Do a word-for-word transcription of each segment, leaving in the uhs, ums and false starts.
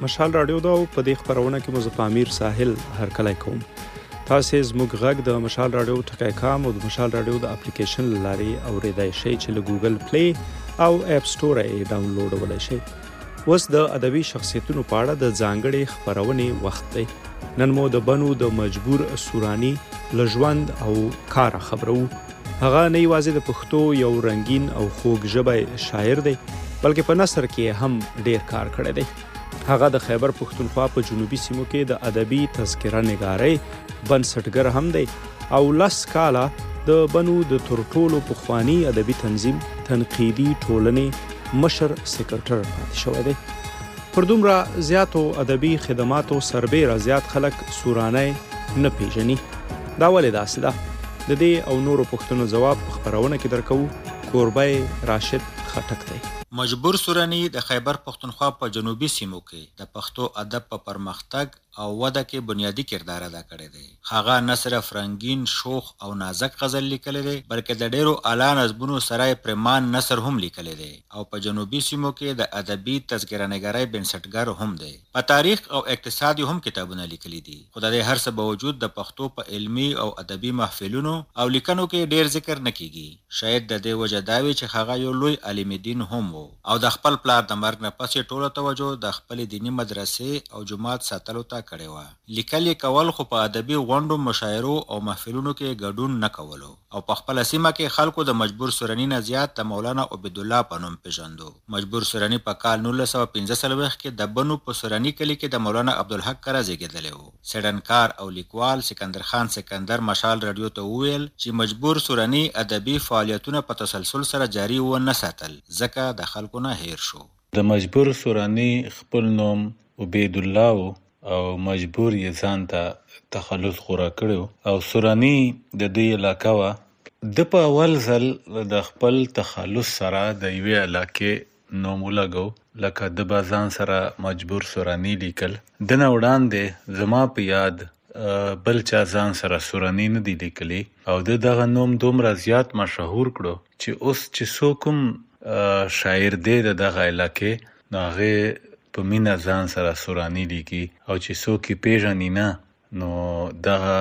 مشال راډیو دا او په دې خبرونه کې مو زه امیر ساحل هرکلی کوم. تاسو زموږ غږ د مشال راډیو ټکی کام او د مشال راډیو د اپلیکیشن لارې اوریدای شئ چې له ګوګل پلی او اپ سټور یې ډاونلوډولای شئ. اوس د ادبي شخصیتونو په اړه د ځانګړې خبرونې وخت دی. نن مو د بنو د مجبور سوراني له ژوند او کار خبرو. هغه نه یوازې د پښتو یو رنگین او خوږ ژبی شاعر دی بلکې په نثر کې هم ډیر کار کړی دی. هغه د خیبر پښتونخوا په جنوبي سیمو کې د ادبي تذکره نګارۍ بنسټګر هم دی او لس کاله د بنو د تر ټولو پخواني ادبي تنظیم تنقیدي ټولنې مشر سکرټر پاتې شوی دی. پر دومره زیاتو ادبي خدماتو سربیره زیات خلک سورانی نه پیژني. دا ولې داسې ده؟ د دې او نورو پوښتنو ځواب په خبرونه کې درکوو. کوربه راشد خټک دی. مجبور سوراني د خیبر پښتونخوا په جنوبي سیمو کې د پښتو ادب په پرمختګ او وده کې بنیادی کردار ادا کړی دی. هغه نه صرف رنگین، شوخ او نازک غزل لیکلی دی بلکې د ډیرو اعلی نظمونو سره پریمان نثر هم لیکلی دی او په جنوبي سیمو کې د ادبي تذکره نګارۍ بنسټګر هم دی. په تاریخ او اقتصاد هم کتابونه لیکلي دي. خو د دې هر څه باوجود د پښتو په علمي او ادبي محفلونو او لیکنو کې ډیر ذکر نه کیږي. شاید د دې وجه دا وي چې هغه یو لوی عالم دین هم و او د خپل پلار د مرګ نه پسې ټوله توجه د خپل دینی مدرسې او جماعت ساتلو ته کړې وه. لیکل یې کول خو په ادبي غونډو، مشاعرو او محفلونو کې ګډون نه کولو او په خپله سیمه کې خلکو د مجبور سوراني نه زیات د مولانا عبیدالله په نوم پیژندو. مجبور سوراني په کال نولس سوه پنځه څلوېښت کې د بنو په سوراني کلي کې د مولانا عبدالحق کره زیږېدلی و. څېړنکار او لیکوال سکندر خان سکندر مشال راډیو ته وویل چې مجبور سوراني ادبي فعالیتونه په تسلسل سره جاري ونه ساتل ځکه د خلکو نه هیر شو. د مجبور سوراني خپل نوم عبیدالله او مجبور یې ځان ته تخلص غوره کړی او سوراني د دې علاقه وه. د په اول ځل د خپل تخلص سره د یوې علاقې نوم ولګو لکه د به ځان سره مجبور سوراني لیکل. د نه وړاندې زما په یاد بل چا ځان سره سوراني نه دی لیکلی او د دغه نوم دومره زیات مشهور کړو چې اوس چې څوک هم شاعر دی د دغه علاقې نو هغې په مینه ځان سره سوراني لیکي او چې څوک یې پیژني نه نو دغه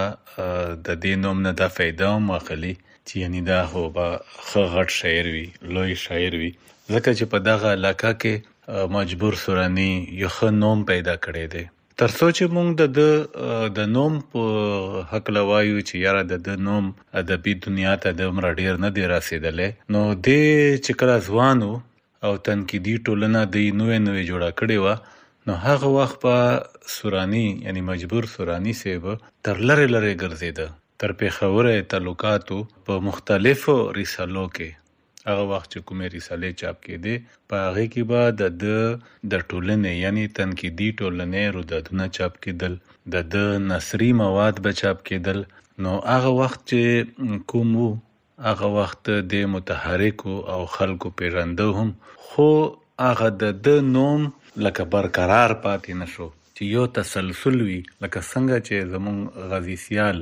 د دې نوم نه دا فایده هم اخلي چې یعنې دا خو به ښه غټ شاعر وي، لوی شاعر وي، ځکه چې په دغه علاقه کې مجبور سوراني یو ښه نوم پیدا کړی دی. تر څو چې موږ د ده د نوم په هکله وایو چې یاره د ده نوم ادبي دنیا ته دومره ډېر نه دی رسېدلی نو دې چې کله ځوان و او تنقیدي ټولنه دوی نوې نوې جوړه کړې وه نو هغه وخت په سوراني یعنی مجبور سوراني صاحب تر لرې لرې ګرځېده. تر پېښوره تعلقاتو په مختلفو رسالو کې هغه وخت چې کومې رسالې چاپ کېدې په هغې کې به د ده د ټولنې یعنی تنقیدي ټولنې رودادونه چاپ کېدل، د ده نثري مواد به چاپ کېدل. نو هغه وخت چې کوم و هغه وخت د متحرکو او خلکو پیژنده هم خو هغه د ده نوم لکه برقرار پاتې نشو چې یو تسلسل وي لکه څنګه چې زموږ غازي سیال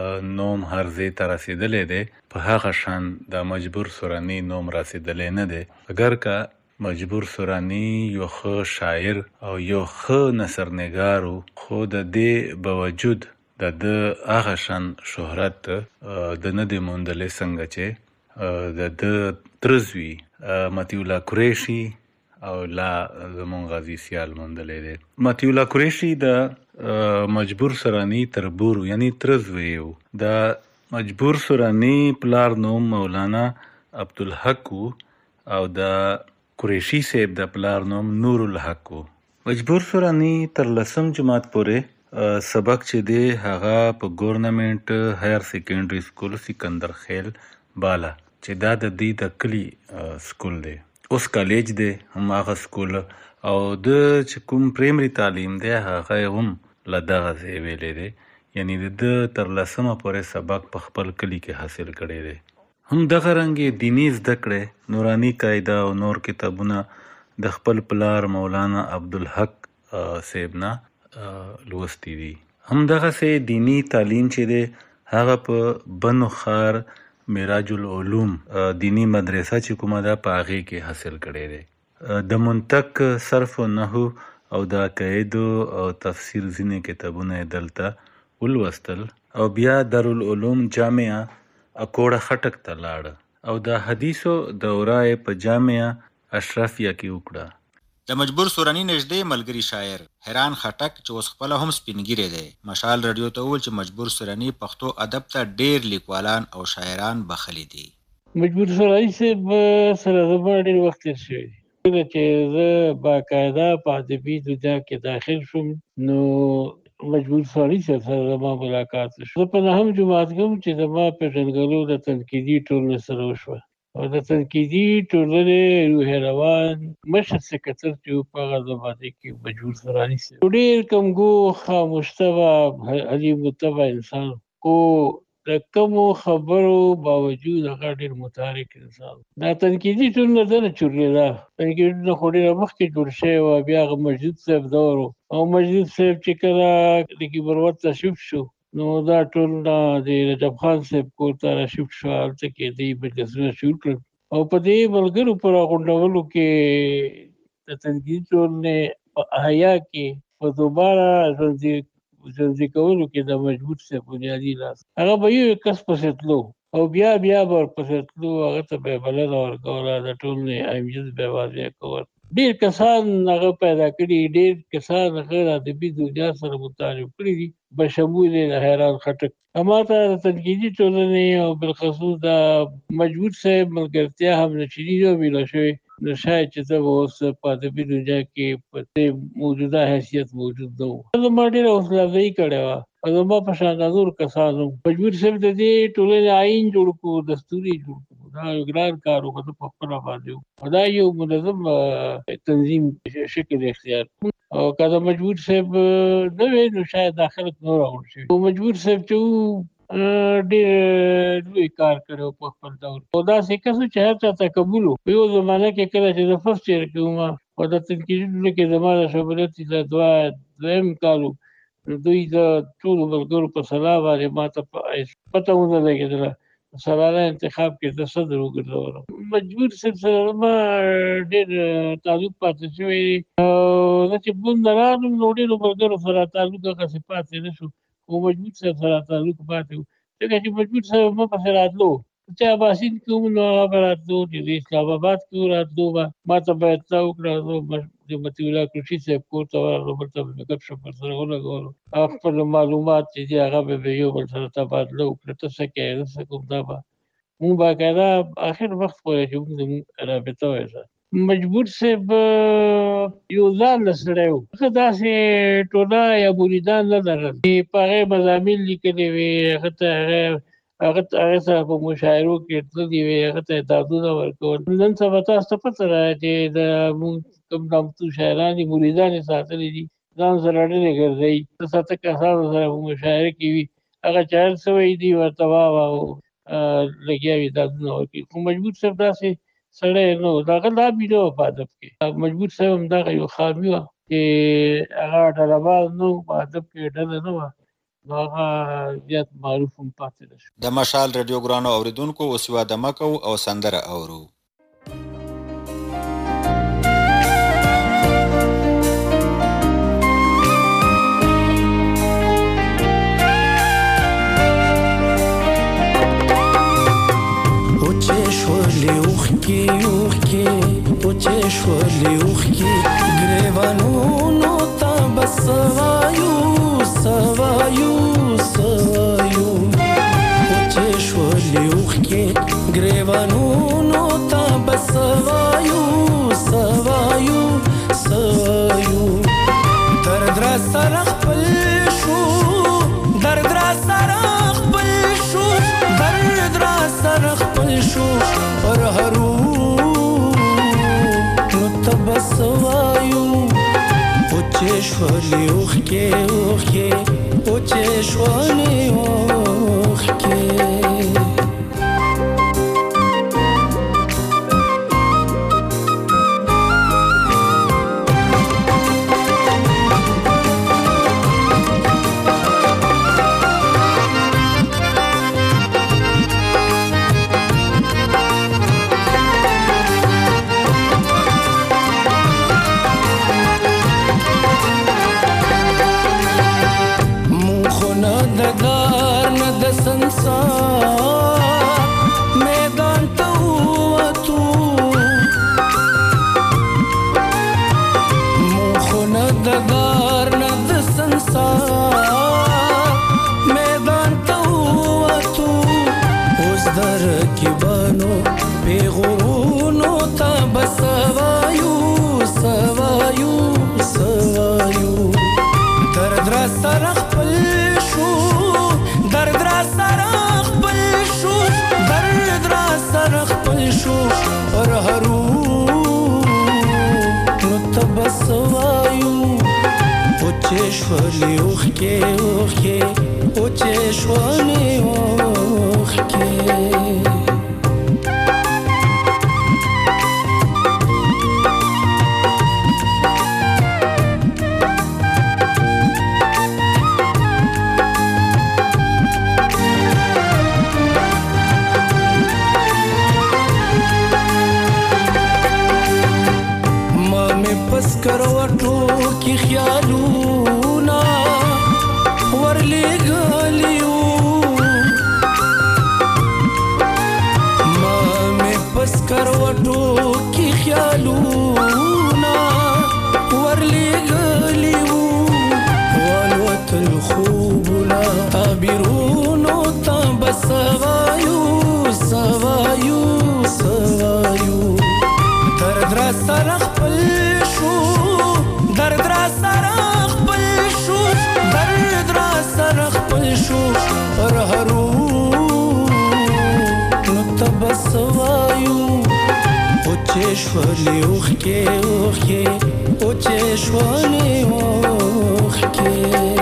نوم هر ځای ته رسېدلی دی په هغه شان د مجبور سوراني نوم رسېدلی نه دی. اگر که مجبور سوراني یو ښه شاعر او یو ښه نثرنګار و خو د دې باوجود د ده هغه شان شهرت د نه دی موندلی څنګه چې د ده ترزوي مطیع الله قریشي او لا زموږ غازي سیال موندلی دی. مطیع الله قریشي د مجبور سوراني تربور یعنی ترزوی و. د مجبور سوراني پلار نوم مولانا عبدالحق و او د قریشي صاحب د پلار نوم نور الحق و. مجبور سوراني تر لسم جماعت پورې سبق چې دی هغه په ګورنمنټ هایر سیکنډري سکول سکندر خیل بالا چې دا د دوی د کلي سکول دی. اوس کالج دی هم هغه سکول او د چې کوم پریمري تعلیم دی هغه هم له دغه ځای ویلی دی یعنی د ده تر لسمه پورې سبق په خپل کلي کې حاصل کړی دی. هم دغه رنګې دیني زده کړې نوراني قاعده او نور کتابونه د خپل پلار مولانا عبدالحق صاحب نه لوستی دي. هم دغه سه دینی تعلیم چې دی هغه په بنو خار معراج العلوم دینی مدرسه چې کومه ده په هغې کې حاصل کړی دی. د منطق، صرف و نحو او د عقایدو او تفسیر ځینې کتابونه یې دلته ولوستل او بیا دارالعلوم جامعه اکوړه خټک ته لاړه او د حدیثو دوره یې په جامعه اشرفیه کې وکړه. د مجبور سوراني نږدې ملګري شاعر حیران خټک چې اوس خپله هم سپینګیری دی مشال رادیو ته وویل چې مجبور سوراني پښتو ادب ته ډېر لیکوالان او شاعران بخښلي دي. مجبور سوراني صاحب سره زما ډېر وخت تېر شوی دی. کله چې زه باقاعده په ادبي دنیا کې داخل شوم نو مجبور سوراني صاحب سره زما ملاقات وشو. زه په نهم جماعت کې وم چې زما پېژندګلو د تنقیدي ټولنې سره وشوه او د تنقیدي ټولنې روح روان مشر سکرټر چې په هغه زمانه کې مجبور سوراني صاحب ډېر کمګو خاموش طبع علیم طبع انسان خو د کومو خبرو باوجود هغه ډېر متحرک انسان. دا تنقیدي ټولنه دنه چورلېده تنقیدي ټولنه خو ډېره مخکې جوړ شوې وه. بیا هغه مجید صاحب دور او مجید صاحب چې کله د کیبروت تشریف شو نو دا ټول د رجب خان صاحب کور ته راشیفټ شو. هلته کې دوی مجلسونه شروع کړل او په دې ملګرو په راغونډولو کې د تنقیدي ټولنې په احیا کې په دوباره ژوندي کولو کې د مجبور صاحب بنیادي لاس هغه به یو کس پسې تلو او بیا بیا به ورپسې تلو هغه ته به یې بلنه ورکوله د ټولنې اهمیت به یې واضح کول. ډېر کسان هغه پیدا کړي ډېر کسان هغه د ادبي دنیا سره متعارف کړي دي بشمول د حیران خټک. اما ته د تنقیدي ټولنې او بالخصوص د مجبور صاحب ملګرتیا هم نشري نه ویله شوې نو شاید چې زه به اوس په ادبي دنیا کې په دې موجوده حیثیت موجود نه وم. زما ډېره حوصله افزایي کړې وه او زما په شان نور کسانو مجبور صاحب د دې ټولنې آیین جوړ کړو دستور یې جوړ کړو. دا یو ګران کار و که په خپله باندې و او دا یو منظم تنظیم شکل اختیار او که د مجبور صاحب نه وی نو شاید دا خلک نور راغونډ شوي. مجبور صاحب چې و ډېر لوی کار کړی په خپل دور او داسې کس و چې هر چا ته قبول و. په یو زمانه کې کله چې زه فرسټ ایئر کې وم او د تنقیدي ټولنې کې زما د شمولیت د دوه دویم کال و دوی د ټولو ملګرو په سلا باندې ما ته پته ونه لګېدله سالانه انتخاب کې د صدر وګرځولم. مجبور صاحب سره ما ډېر تعلق پاتې شوی دی او زه چې بل نه راغلم نو ډېرو ملګرو سره تعلق هغسې پاتې نه شو خو مجبور صاحب سره تعلق پاتې و ځکه چې مجبور صاحب ما پسې راتلو چې اباسین کې وم نو هغه به راتلو چې د اسلام آباد کې راتلو به ما ته به اطلاع وکړه د مطیع الله کلشي صاحب کور ته ورغلو بل ته به مې ګپ شپ ورسره ولګولو هغه خپل معلومات چې دي هغه به به یو بل سره تبادله وکړه ته څه کوې زه څه کوم دا به مونږ باقاعده آخر وخت پورې چې مونږ زموږ رابطه وه. مجبور صاحب یو ځان له سړی و هغه داسې ټوله یا مریدان نه لرل چې په هغې مضامین لیکلي وې هغه ته هغه هغه هغه سره په مشاعرو کې تللي وې هغه ته دادونه ورکول. نن سبا تاسو ته پته ده چې د مونږ کوم نامتو شاعران دي مریدان یې ساتلي دي ځان سره ډېرې ګرځوي د ساته کسانو سره په مشاعره کې وي هغه چې هر څه وایي دوی ورته واه او لګیا وي دادونه ورکوي. خو مجبور صاحب داسې سړی نه و د هغه لابي نه وه په ادب کې. مجبور صاحب همدغه یو خامي وه چې هغه ډلهباز نه و په ادب کې ډله نه وه نو هغه زیات معروف هم پاتې نه شو. د مشال رادیو ګرانو اورېدونکو اوس یوه دمه کوو او سندره اورو. اوخکی اوخکی اوچه شولی اوخکی گریوانونو تا بسوایو سوایو سوایو اوچه شولی اوخکی گریوانونو تا بسوایو سوایو سوایو درد را سرخ پل شو درد را سرخ پل شو درد را سرخ پل شو پر هرو نتبسوایو اوچه شولی اوخکی اوخکی اوچه شولی اوخکی نه د دار نه د سنسار میدان ته ووتو مونږ خو نه د دار نه د سنسار میدان ته ووتو اوس د رقیبانو پیغورونو ته به سوایو سوایو سوایو درد را سره خپل شو درد را سره خپل شو درد را سره خپل شو پر هرو نو ته به سوایو اوچې شولې اوښکې اوښکې اوچې شولې اوښکې کروټو کې خیالونه ورلېږلیو ما مې پس کروټو کې خیالونه ورلېږلیو والوتل خوبونه تعبیرونو ته به سوایو سوایو سوایو درد را سره خپل درد را سره خپل شو درد را سره خپل شو پر هرو نو ته به سوایو اوچې شولې اوښکې اوښکې اوچې شولې اوښکې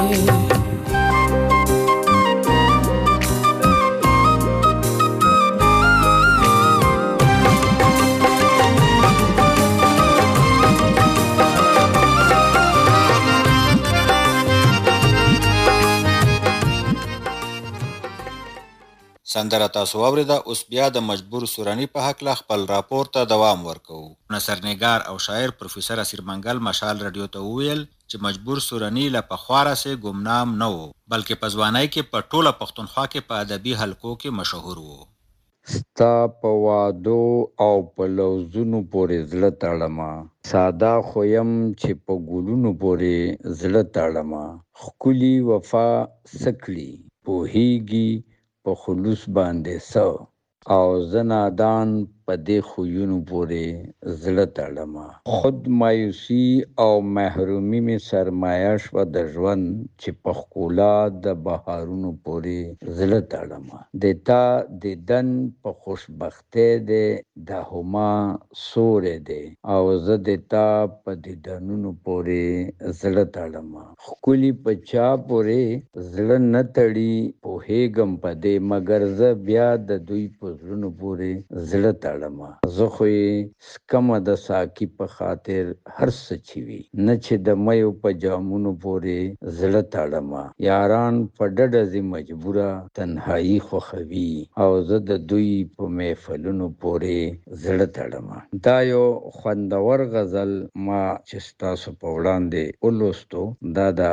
سندره تاسو واورېده. اوس بیا د مجبور سوراني په هکله خپل راپور ته دوام ورکوو. نثرنګار او شاعر پروفیسر اسیر منګل مشال رادیو ته وویل چې مجبور سوراني له پخوا راهیسې ګمنام نه و، بلکې په ځوانۍ کې په ټوله پښتونخوا کې په ادبي حلقو کې مشهور و. ستا په وعدو او په لوظونو پورې زړه تړمه، ساده خو یم چې په ګلونو پورې زړه تړمه، ښکلي وفا څه کړي پوهیږي په خلوص باندې څه، او زه نادان په دې خویونو پورې زړه تړمه. خود مایوسي او محرومي مې سرمایه شوه د ژوند چې په ښکلا د بهارونو پورې زړه تړمه. د تا دیدن په خوشبختۍ دی دا هما سوری دی، او زه د تا په دیدنونو پورې زړه تړمه. ښکلي په چا پورې زړه نه تړي پوهېږم په دې، مګر زه بیا د دوی په زړونو پورې زړه تړمه. زه خو یې سکمه د ساقي په خاطر هر څه چې وي، نه چې د میو په جامونو پورې زړه تړمه. یاران په ډډه ځي مجبوره تنهایي خوښوي، او زه د دوی په محفلونو پورې زړه تړمه. دا یو خوندور غزل ما چې ستاسو په وړاندې ولوستو، دا د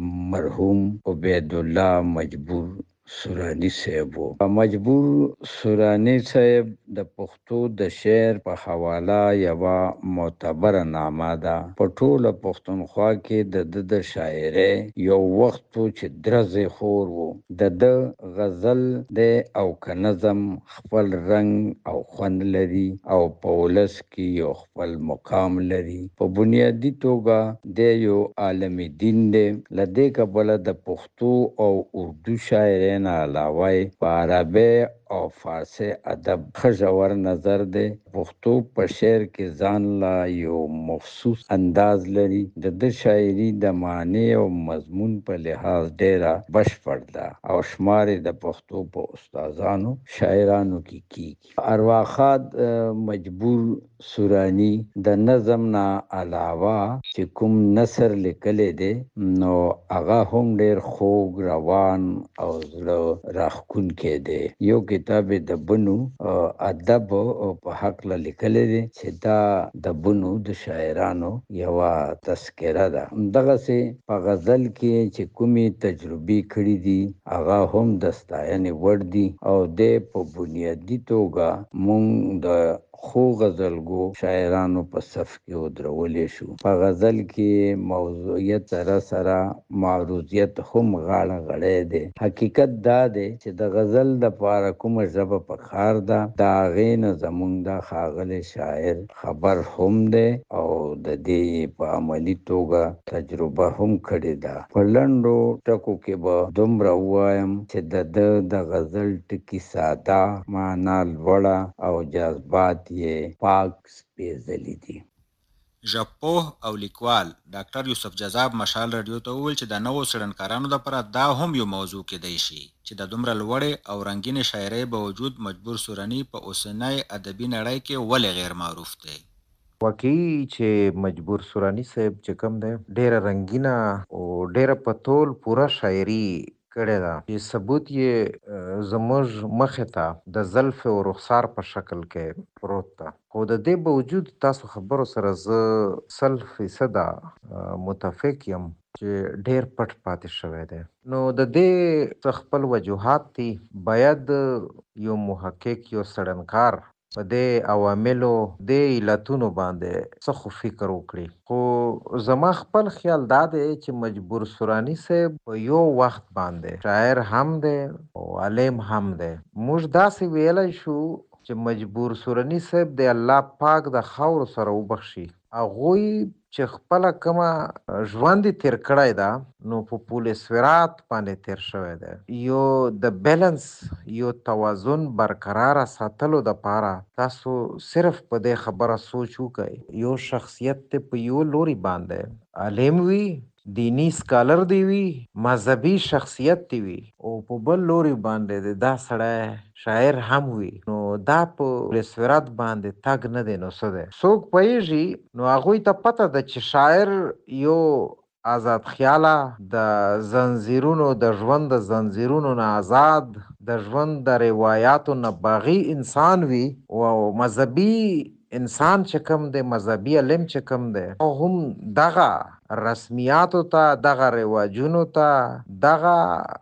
مرحوم عبیدالله مجبور سوراني صاحب و. مجبور سوراني صاحب د پښتو د شعر په حواله یوه معتبره نامه ده. په ټوله پښتونخوا کې د ده د شاعرۍ یو وخت و چې درزې خور و. د ده غزل دی او که نظم خپل رنګ او خوند لري، او په ولس کې یو خپل مقام لري. په بنیادي توګه دی یو عالم دین دی. له دې کبله د پښتو او اردو شاعرۍ نه علاوه په عربي او فارسی ادب ښه ژور نظر دی. پښتو په شعر کې ځان لا یو مخصوص انداز لري. د ده شاعري د معنی او مضمون په لحاظ ډیره بشپړ ده، او شمار د پښتو په استادانو شاعرانو کې کیږي. ارواښاد مجبور سوراني د نظم نه علاوه چې کوم نثر لیکلی دی، نو هغه هم ډیر خوږ، روان او زړه راښکونکی دی. یو کتاب د بنو ادب په حق له لیکل دي چې دا د بنو د شاعرانو یو تذکره ده. دغه سي په غزل کې چې کومي تجربي کړې دي هغه هم د ستاینې وړ دي او د په بنیادی توګه مونږ د خو غزلګو شاعرانو په صف کې ودرولې شو. په غزل کې موضوعیت سره سره معروضیت هم غاړه غړې ده. حقیقت دا ده چې د غزل د پاره کومه ژبه په کار ده دا غین زمونږ د خاغله شاعر خبر هم ده او د دې په عملی توګه تجربه هم کړې ده. په لندو ټکو کې به دومره وایم چې د د غزل ټکی ساده معنا لوړه او جذبات یې پاک سپېڅلي دي. ژبپوه او لیکوال ډاکټر یوسف جذاب مشال رادیو ته وویل چې د نوو څېړنکارانو دپاره دا هم یو موضوع کیدی شي چې د دومره لوړې او رنګینې شاعرۍ باوجود مجبور سورني په اوسنۍ ادبي نړۍ کې ولې غیر معروف دی. واقعي چې مجبور سوراني صاحب چې کوم دی ډېره رنګینه او ډېره په تول پوره شاعري کړې ده چې ثبوت یې زموږ مخې ته د زلف او رخسار په شکل کې پروت ده. خو د دې باوجود تاسو خبرو سره زه سل فیصده متفق یم چې ډېر پټ پاتې شوی دی. نو د دې خپل وجوهات دي. باید یو محقق یو څېړنکار په دې عواملو دې علتونو باندې څه خو فکر وکړي. خو زما خپل خیال دا دی چې مجبور سوراني صاحب په یو وخت باندې شاعر هم دی او عالم هم دی. موږ داسې ویلی شو چې مجبور سوراني صاحب د الله پاک د خاورو سره وبخشي. هغوی چې خپله کومه ژوند یې تېر کړی ده نو په پول صراط باندې تېر شوی دی. یو د بیلنس یو توازن برقراره ساتلو دپاره تاسو صرف په دې خبره سوچ وکئ. یو شخصیت ته په یو لوري باندې عالم وي، دینی سکالر دی وي، مذهبي شخصیت دی وي او په بل لوري باندې دا سړی شاعر هم وي. نو دا په صراط باندې تګ نه دی. نو څه دی څوک پوهېږي نو هغوی ته پته ده چې شاعر یو آزاد خیاله د زنځیرونو د ژوند د زنځیرونو نه آزاد د ژوند د روایاتو نه باغي انسان وي او مذهبي انسان چې کوم دی مذهبي علم چې کوم دی او هم دغه رسمیاتو ته دغه رواجونو ته دغه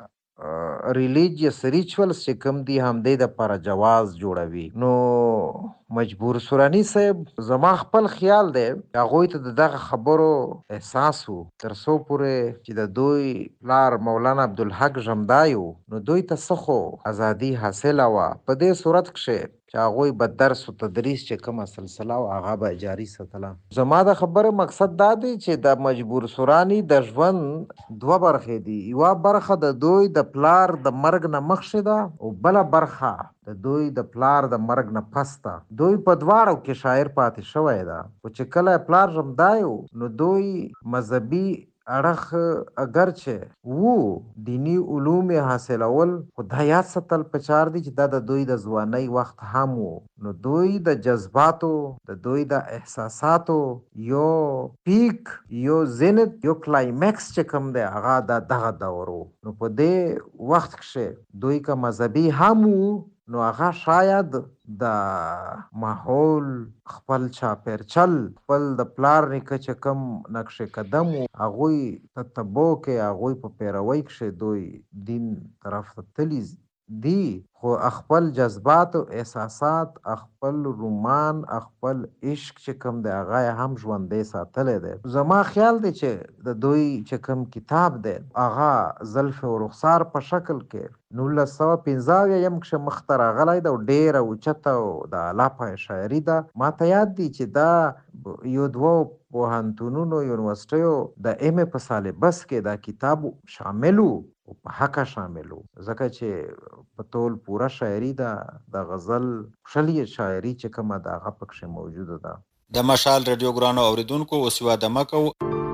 ریلیجیس ریچولز چې کوم دي همدې دپاره جواز جوړوي. نو مجبور سوراني صاحب زما خپل خیال دی هغوی ته د دغه خبرو احساس و تر څو پورې چې د دوی پلار مولانا عبدالحق ژمدای و نو دوی ته څه خو ازادي حاصله وه. په دې صورت کښې چې هغوی به درس و تدریس چې کومه سلسله و هغه به جاري ساتله. زما د خبرې مقصد دا دی چې د مجبور سوراني د ژوند دوه برخې دي. یوه برخه د دوی د پلار د مرګ نه مخکې ده او بله برخه د دوی د پلار د مرګ نه پس ده. دوی په دواړو کې شاعر پاتې شوی ده. خو چې کله پلار ژمدای و نو دوی مذهبي اړخ اگر چې وو دینی علوم حاصلول خو دا یاد ساتل پکار دي چې دا د دوی د ځوانۍ وخت هم وو. نو دوی د جذباتو د دوی د احساساتو یو پیک یو زینت یو کلایمکس چې کوم دی هغه د دغه دور وو. نو په دې وخت کښې دوی که مذهبي هم وو نو هغه شاید د ماحول خپل چاپېرچل خپل د پلار نیکه چې کوم نقش قدم و هغوی تتبع کې هغوی په پیروۍ کښې دوی دین طرف ته تلي دي. خو خپل جذبات او احساسات خپل رومان خپل عشق چې کوم دی هغه یې هم ژوندی ساتلی دی. زما خیال دی چې د دوی چې کوم کتاب دی هغه زلف او رخسار په شکل کې نولس سوه پنځه اویایم کښې مخته راغلی ده او ډېره اوچته او د اعلی پایه شاعري ده. ما ته یاد دي چې دا یو دوه پوهنتونونو یونیورسټیو د ایم ای په سالبس کې دا کتاب شامل و او په حقه شامل و ځکه چې په ټول پوره شاعري ده د غزل شلې شاعري چې کومه ده هغه پکښې موجوده ده. د مشال رادیو ګرانو اوریدونکو اوس یوه دمه کوو.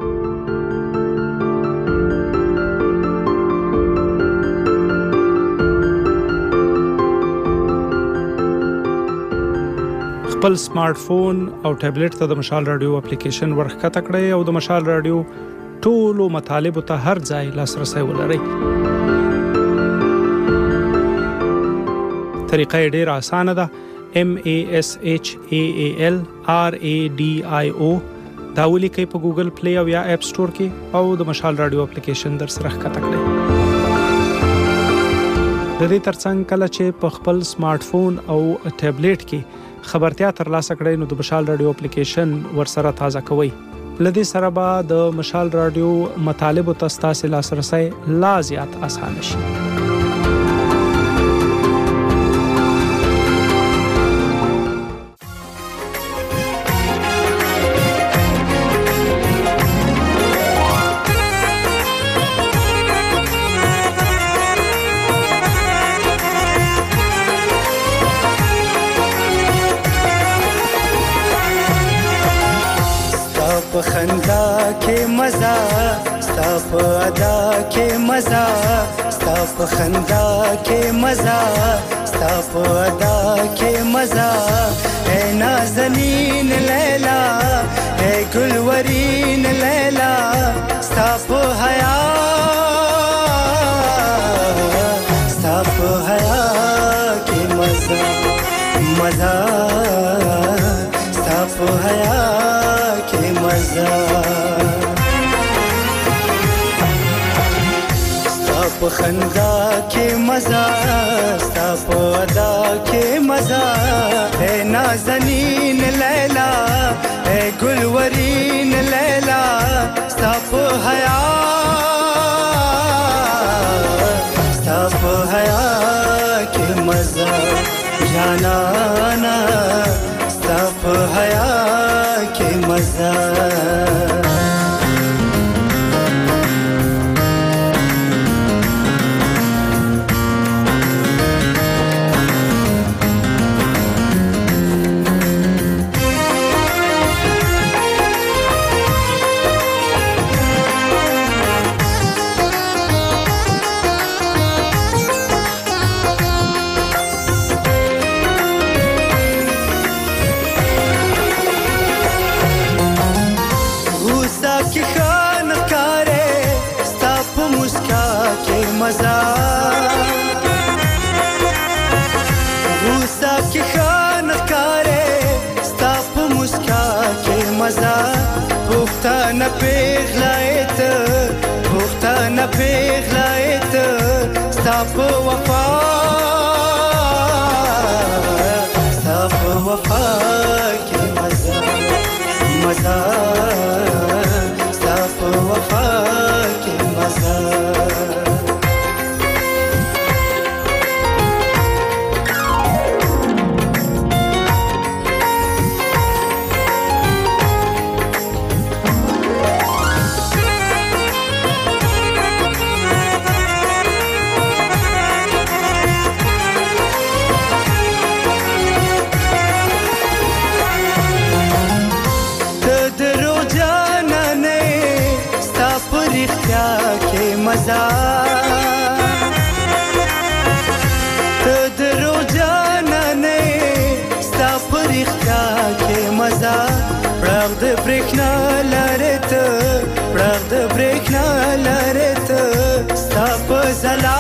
خپل سمارټ فون او ټابلیټ ته د مشال رادیو اپلیکیشن ورښکته کړئ او د مشال رادیو ټولو مطالبو ته هر ځای لاسرسی ولرئ. طریقه یې ډیره اسانه ده. M A S H A A L R A D I O دا ولیکئ په ګوګل پلی او یا اپ سٹور کې او د مشال رادیو اپلیکیشن در سره ښکته کړئ. د دې ترڅنګ کله چې په خپل سمارټ فون او ټابلیټ کې خبرتیا ترلاسه کړئ نو د مشال رادیو اپلیکیشن ورسره تازه کوئ. لدې سره به د مشال رادیو مطالب ته ستاسو لاسرسي لا زیات اسانه شي. खंदा के मजा स्ताप अदा के मजा स्ताप खंदा के मजा स्ताप अदा के मजा है नाज़नीन लैला है गुलवरीन लैला स्ताप हया स्ताप हया के मजा मजा स्ताप हया मजा स्ताप खंदा के मजा स्ताप अदा के मजा है नाज़नीन लैला है गुलवरीन लैला स्ताप हया स्ताप हया के मजा जानाना स्ताप हया के मजा मजा गुस्सा की खान कारे स्ताप मुस्का के मजा पुख्ता न पिघलायत पुख्ता न पिघलायत स्ताप वफा स्ताप वफा के मजा मजा स्ताप वफा के मजा मजा तो दरो जाना नहीं स्ताप रिख्ता के मजा प्रद ब्रेकना लरत प्रद ब्रेकना लरत स्ताप जला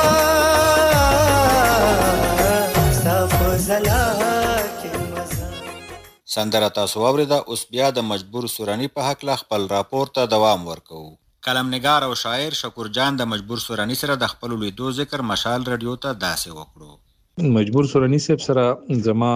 स्ताप जला के मजा. سندره تاسو اوریدا اوس بیا د مجبور سورانی په حق لا خپل راپور ته دوام ورکوو. کلمنګار او شاعر شکور جان د مجبور سورانی سره د خپل لیدو ذکر مشال رادیو ته داسې وکړو. مجبور سورانی صاحب سره زما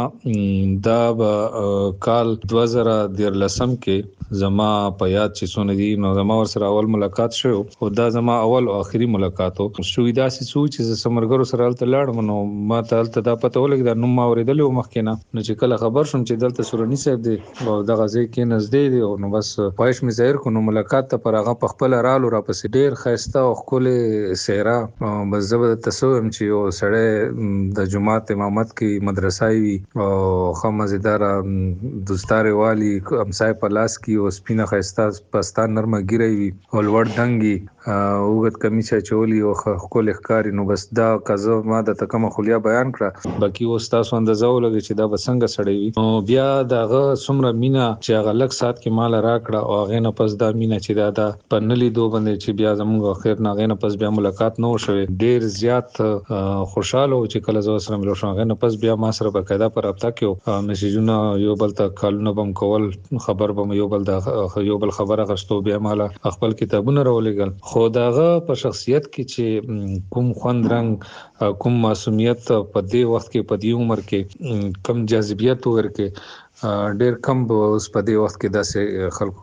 دا کال دو هزار دیرلسم کې زما په یاد چې څونه دي نو زما ور سره اول ملاقات شو او دا زما اول او اخري ملاقات وو. سویدا سي سوچ چې سمرګرو سره تل لاړم نو ما ته تل دا پته ولګ دا نو ما اوریدل مخکې نه نو چې کله خبر شوم چې دلته سورانی صاحب دی او د غزي کې نږدې دی او نو بس پایش می ظاهر کو نو ملاقات ته پر هغه په خپل رالو را پسې ډیر خسته او خپل سیرا بس زبر تسوم چې یو سړی د جماعت امامت کی مدرسای وی او خمزدار دوستاره والی همسای پلاس کی او سپینه خسته پستان نرمه ګیری وی او لوړ دنګي وګت کمیسه چولی او خپل ښکاری نو بس دا کزه ما د تکمه خلیا بیان کړه باقي اوس تاسو اندازه ولګی چې دا بسنګ سړی وي نو بیا دغه سمره مینا چې هغه لک سات کې مال راکړه او هغه نه پس دا مینا چې دا د پنلي دو باندې چې بیا زموږ خیر نه غنه پس بیا ملاقات نو شوه ډیر زیات خوشاله او چې کله زو سره ملو شو غنه پس بیا ما سره بقاعده پر رابطه کې میسجونه یو بل ته کالونه بم کول خبر بم یو بل د یو بل خبره غشتو بیا مال خپل کتابونه راولېګل خو داغه په شخصیت کې چې کوم خوند رنگ کوم معصومیت په دې وخت کې په دې عمر کې کم جاذبیت ورکه ډېر کم اوس په دې وخت کې داسې خلکو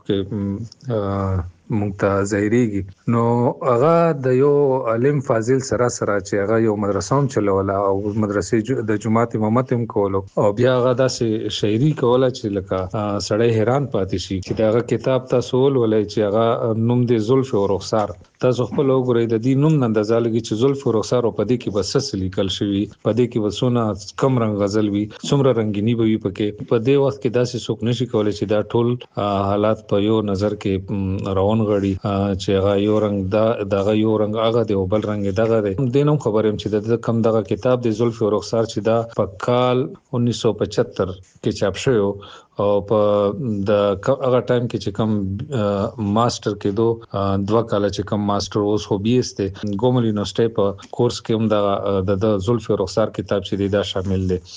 کې مونږ ته ظاهريږي نو هغه د یو عالم فاضل سره سره چې هغه یو مدرسه هم چلوله او مدرسې د جماعت امامت هم کولو او بیا هغه داسې شاعري کوله چې لکه سړی حیران پاتې شي چې داغه کتاب تاسو ولولای چې هغه نوم دی زلف او رخسار تاسو خپل وګورئ د دې نوم نن د ځالګي چې زلف او رخسار په دې کې بس لیکل شوی په دې کې وسونه کم رنگ غزل وي څومره رنگینی به وي پکې په دې وخت کې داسې څوک نشي کولای چې دا ټول حالات په یو نظر کې روان غړي چې هغه یو رنگ دا دغه یو رنگ هغه دی او بل رنگ دغه دی دینم خبرم چې د کم دغه کتاب د زلف او رخسار چې دا په کال انیس سو پچهتر کې چاپ شوی او په د هغه ټایم کې چې کم ماستر کې دو دوا کال چې کم ماستر اوس خو بیسته ګومل یونیورسيټي په کورس کې هم د د زلف او رخسار کتاب چې دا شامل دی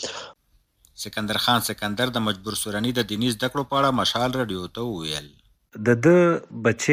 سکندر خان سکندر د مجبور سورانی د دیني زده کړو په اړه مشال رادیو ته ویل د د بچي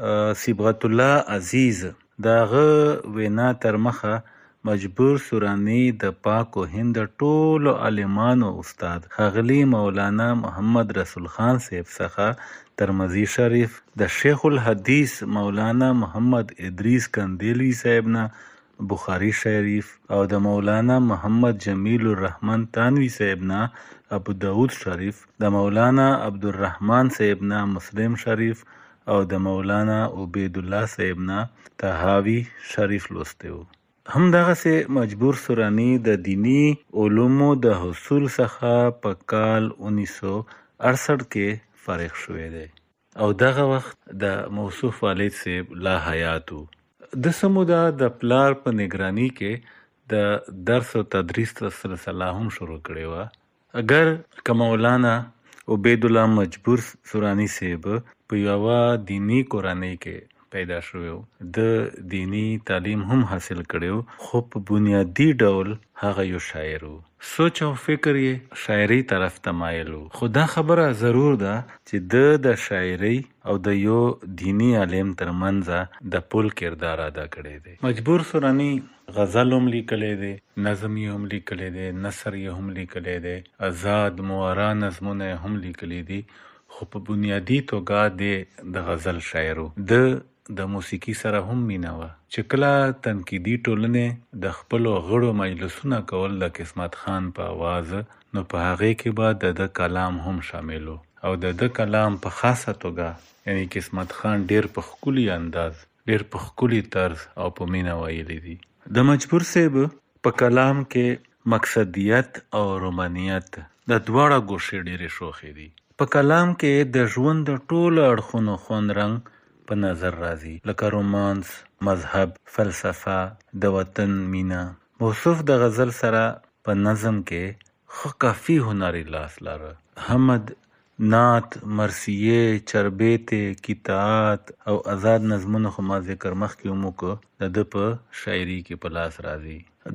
صبغت الله عزیز داغه وینا تر مخه مجبور سورانی د پاک او هند ټولو عالمانو استاد خغلی مولانا محمد رسول خان صاحب څخه ترمذی شریف د شیخ الحدیث مولانا محمد ادریس کندیلی صاحب نه بخاری شریف او د مولانا محمد جمیل الرحمن تانوی صاحب نه ابو داود شریف د مولانا عبدالرحمن صاحب نه مسلم شریف او د مولانا عبید الله صاحب نه طحاوی شریف لوسته وو هم دغه سه مجبور سورانی د دینی علومو د حصول څخه په کال انیس سو اڑسٹھ کې فارغ شوی دی او دغه وخت د موصوف والد صاحب لا حیاتو د سمودا د پلار په نگرانی کې د درس او تدریس سلسله هم شروع کړې و اگر کمولانا عبید الله مجبور سورانی صاحب په یو دینی کورنۍ کې پیدا شوی د دینی تعلیم هم حاصل کړو خو په بنیادی ډول هغه یو شاعر و سوچ او فکر یې شاعري طرف ته مایل و خو دا خبره ضرور ده چې د د شاعري او د یو دینی عالم ترمنځ د پل کردار ادا کړی دی مجبور سورانی غزل هم لیکلې دی نظم یې هم لیکلې دی نثر یې هم لیکلې دی آزاد موارا نظمونه هم لیکلې دي خو په بنیادی توګه د غزل شاعر د د موسیقي سره هم مینا و چې کله تنقیدي ټولنې د خپل غړو مجلسونه کول د قسمت خان په आवाज نو په هغه کې به د کلام هم شامل او د د کلام په خاصه توګه یعنی قسمت خان ډیر په خولي انداز ډیر په خولي طرز او په مینا ویلي دي د مجبور صاحب په کلام کې مقصدیت او رومانیت د دواړه ګوشې ډیره شوخې دي په کلام کې د ژوند ټول اړخونو خوند رنگ په نظر راځي لکه رومانس مذهب فلسفه د وطن مینا موصوف د غزل سره په نظم کې خو کافی هنري لاس لاره حمد نعت مرثیه چربیت کتات او آزاد نظمونه خو ما ذکر مخکې مو کو د په شاعري کې په لاس راځي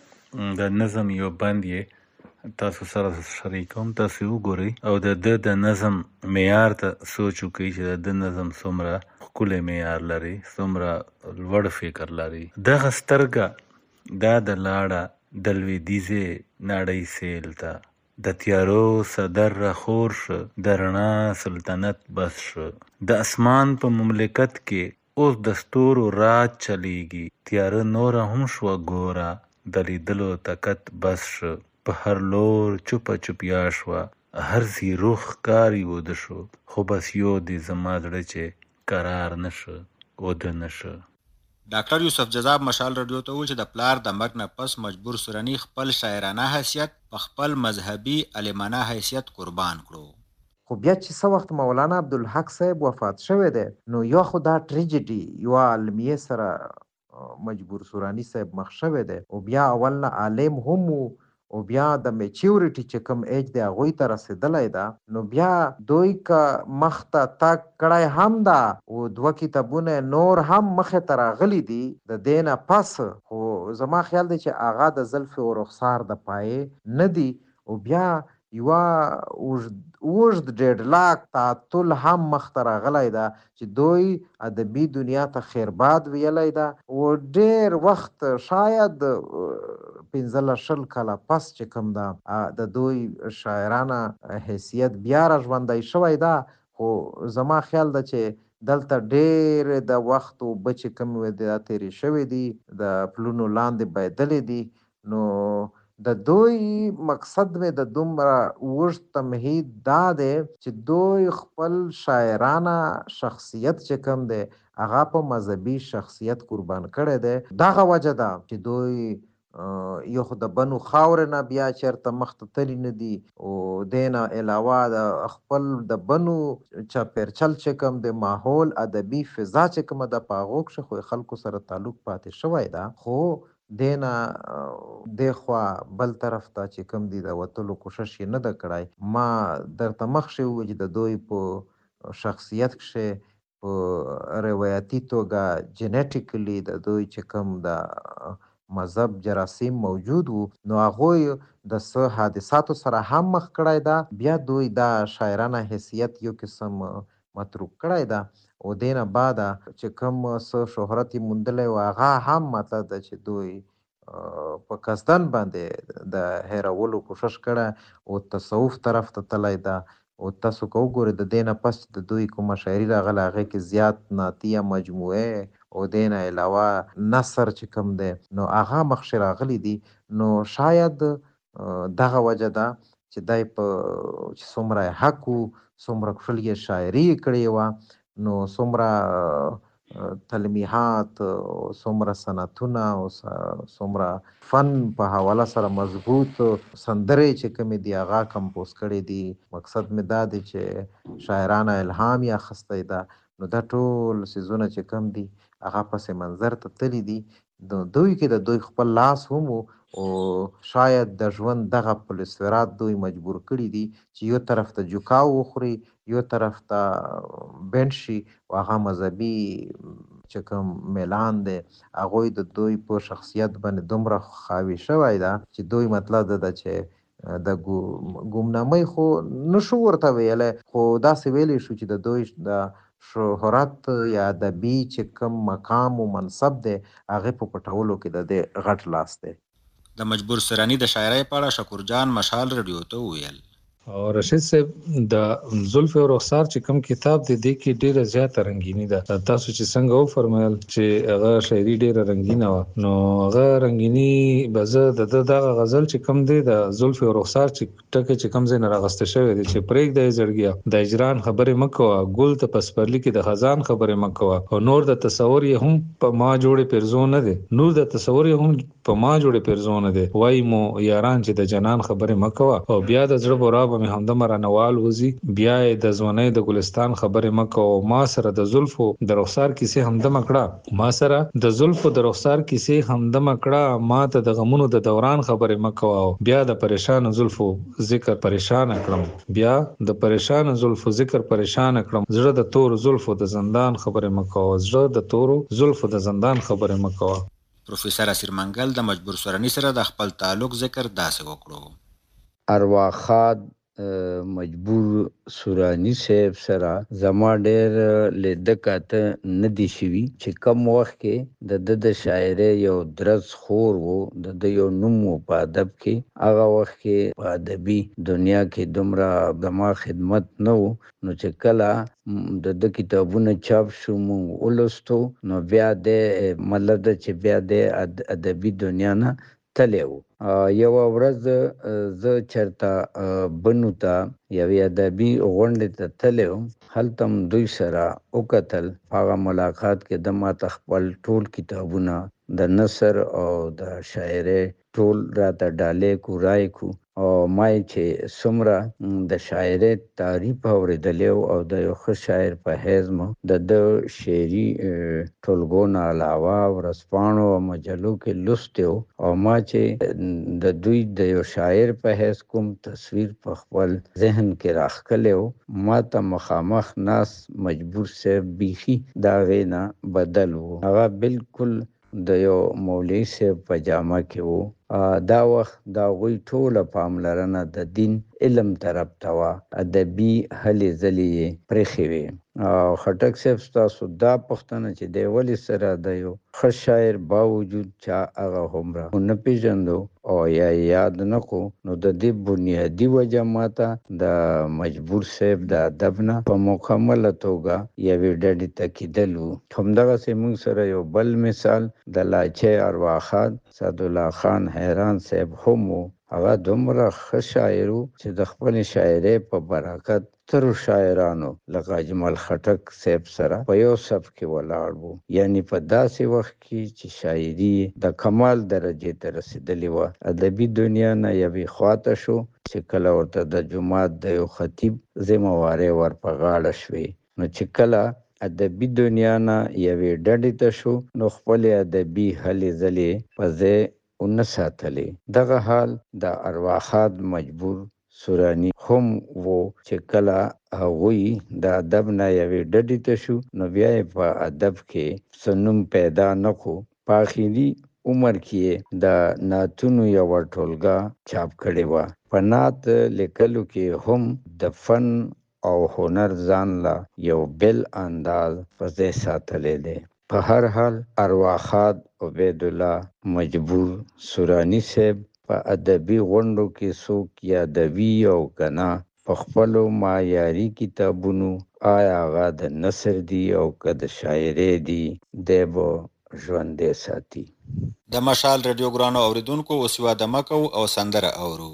د د نظم یو بند یې تاسو سره شریکوم تاسو وګورئ او د د نظم معیار ته سوچ وکړئ چې د نظم څومره ښکلی معیار لري څومره لوړ فکر لري دغه سترګه دا د لاړه د لویدیځې نړۍ سیل ته د تیارو صدر راخور شو د رڼا سلطنت بس شو د اسمان په مملکت کې اوس د ستورو راج چلیږي تیاره نوره هم شوه ګوره د لیدلو طاقت بس شو په هر لور چوپه چوپیا شوه هر زی روح کاری وده شو خو بس یو دی زما زړه چې قرار نشه وده نشه ډاکټر یوسف جزاب مشال رادیو ته وویل چې د پلار د مرګ نه پس مجبور سورانی خپل شاعرانه حیثیت په خپل مذهبي عالمانه حیثیت قربان کړو خو بیا چې څه وخت مولانا عبدالحق صاحب وفات شوی دی نو یا خو دا ټریجډي یو عالمیه سره مجبور سوراني صاحب مخ شوی دی او بیا اول نه عالم هم وو او بیا د میچورټي چې کوم ایج دی هغوی ته رسېدلی ده نو بیا دوی که مخته تګ کړی هم ده او دوه کتابونه نور هم مخې ته راغلي دي د دې نه پس خو زما خیال دی چې هغه د زلف او رخسار د پایې نه دي او بیا یوه اوږد ډیډلاک تعطل هم مخته راغلی ده چې دوی ادبي دنیا ته خیرباد ویلی ده او ډېر وخت شاید پنځلس شل کاله پس چې کوم ده د دوی شاعرانه حیثیت بیا را ژوندی شوی ده خو زما خیال ده چې دلته ډېر د وخت اوبه چې کومې دي دا تېرې شوې دي د پلونو لاندې بهېدلې دي نو د دوی مقصد مې د دومره اوږد تمهید دا دی چې دوی خپل شاعرانه شخصیت چې کوم دی هغه په مذهبي شخصیت قربان کړی دی دغه وجه ده چې دوی یو خو د بنو خاورې نه بیا چېرته مخته تللي نه دي او دې نه علاوه د خپل د بنو چاپېرچل چې کوم د ماحول ادبي فضا چې کومه ده په هغو کښې خو خلکو سره تعلق پاتې شوی ده خو دې نه دې خوا بل طرف ته چې کوم دي د وتلو کوشش یې نه ده کړی ما درته مخکې وویل چې د دوی په شخصیت کښې په روایتي توګه جنیټیکلی د دوی چې کوم د مذهب جراثیم موجود وو نو هغوی د څه حادثاتو سره هم مخ کړی ده بیا دوی دا شاعرانه حیثیت یو قسم متروک کړی ده او دې نه بعده چې کوم څه شهرت یې موندلی و هغه هم مطلب ده چې دوی په قصدن باندې د هیرولو کوشش کړی او تصوف طرف ته تللی ده او تاسو که وګورئ د دې نه پس د دوی کومه شاعري راغله هغې کې زیات نعتیه مجموعې او دې نه علاوه نثر چې کوم دی نو هغه مخکې راغلي دي نو شاید دغه وجه ده چې دی په چې څومره یې حق وو څومره کښل یې شاعري یې کړې وه نو څومره تلمیحات څومره سنتونه او څومره فن په حواله سره مضبوط سندرې چې کومې دي هغه کمپوز کړې دي مقصد مې دا دی چې شاعرانه الهام یې اخیستی ده نو دا ټول څیزونه چې کوم دي هغه پسې منظر ته تللي دي د دوی کې د دوی خپل لاس هم او شاید د ژوند دغه پلسفرات دوی مجبور کړي دي چې یو طرف ته جوکاو وخوري یو طرف ته بند شي او هغه مذهبي چې کوم میلان دی هغوی د دوی په شخصیت باندې دومره خاوي شوی ده چې دوی مطلب ده چې د ګمنامۍ خو نشو ورته ویلی خو داسې ویلی شو چې د دوی د شهرت یا ادبي چې کوم مقام و منصب دی هغې په پټولو کې د دې غټ لاس دی د مجبور سوراني د شاعرۍ په اړه شکور جان مشال رادیو ته وویل او رشید صاحب د زلف او رخسار چې کوم کتاب دی د کې ډیره زیاته رنگینی ده تاسو چې څنګه و فرمایل چې هغه شاعري ډیره رنگینه و نو هغه رنگینی بزه د دغه غزل چې کوم دی د زلف او رخسار چې ټکه چې کوم زین راغسته شوی دی چې پرېګ د زړګیا د اجران خبره مکوه ګل ته پسپرلی کې د خزان خبره مکوه او نور د تصور یې هم په ما جوړې پیرزو نه دی نور د تصور یې هم په ما جوړې پیرزو نه دی وای مو یاران چې د جنان خبره مکوه او بیا د زړه برابر مې همدمه رانوال وزي بیا د ځوانۍ د ګلستان خبرې مکو ما سره د زلفو د رخسار کیسې همدمه کړه ما سره د زلفو د رخسار کیسې همدمه کړه ما ته د غمونو د دوران خبرې مکو بیا د پریشان زلفو ذکر پریشان کړم بیا د پریشان زلفو ذکر پریشان کړم زړه د تور زلفو د زندان خبرې مکو زړه د تور زلفو د زندان خبرې مکو پروفیسور اسیر منګل د مجبور سوراني سره د خپل تعلق ذکر داسې وکړو ارواخاد مجبور سوراني صاحب سره زما ډېر لیده کاته نه دي شوي چې کم وخت کې د ده د شاعرۍ یو درز خور و د ده یو نوم و په ادب کې هغه وخت کې په ادبي دنیا کې دومره زما خدمت نه و نو چې کله د ده کتابونه چاپ شو مونږ ولوستو نو بیا د مطلب ده چې بیا د ادبي دنیا نه تللی و یوه ورځ زه چېرته بنو ته یوې ادبي غونډې ته تللی وم هلته هم دوی سره وکتل هغه ملاقات کې ده ماته خپل ټول کتابونه د نثر او د شاعرۍ ټول راته ډالۍ کو رای کو او ما چې څومره د شاعرۍ تعریف اوریدلی او د یو ښه شاعر په حیث مو د د شعري ټولګو نه علاوه ورځپاڼو او مجلو کې لوستی او ما چې د دوی د یو شاعر په حیث کوم تصویر په خپل ذهن کې راښکلی و، ما ته مخامخ ناس مجبور صاحب بیخي د هغې نه بدل و. هغه بالکل د یو مولوي صاحب په جامه کې و. دا وخت د هغوی ټوله پاملرنه د دین علم طرف ته وه، ادبي هلې ځلې یې پرېښې وې. او خټک صاحب ستاسو دا پوښتنه چې دی ولې سره د یو ښه شاعر باوجود چا هغه هومره ونه پېژندو او یا یاد نه کو، نو د دې بنیادي وجه ماته د مجبور صاحب د ادب نه په مکمله توګه یوې ډډې ته کېدل و. همدغسې موږ سره یو بل مثال د لاچي ارواښاد سعدالله خان حیران صاحب هم و. هغه دومره ښه شاعر و چې د خپلې شاعرۍ په برکت سترو شاعرانو لکه اجمل خټک صاحب سره په یو صف کې ولاړ و. یعنی په داسې وخت کې چې شاعري د کمال درجې ته رسېدلې وه، ادبي دنیا نه یوې خواته شو چې کله ورته د جومات د یو خطیب ذمهوارۍ ور په غاړه شوې، نو چې کله ادبي دنیا نه یوې ډډې ته شو نو خپلې ادبي هلې ځلې په ځای ونه ساتلې. دغه حال د ارواښاد مجبور سوراني هم وو چې کله هغوی د ادب نه یوې ډډې ته شو نو بیا یې په ادب کې څه نوم پیدا نه کړو. په اخري عمر کې د نعتونو یوه ټولګه چاپ کړې وه. په نعت لیکلو کې هم د فن او هنر ځان له یو بل انداز په ځای ساتلی دی. په هر حال ارواښاد عبیدالله مجبور سوراني صاحب په ادبي غونډو کې څوک یادوي او که نه په خپلو معیاري کتابونو آیا هغه د نثر دي او که د شاعرۍ دي دی به ژوندی ساتي. د مشال رادیو ګرانو اوریدونکو اوس یوه دمه کوو او سندره اورو.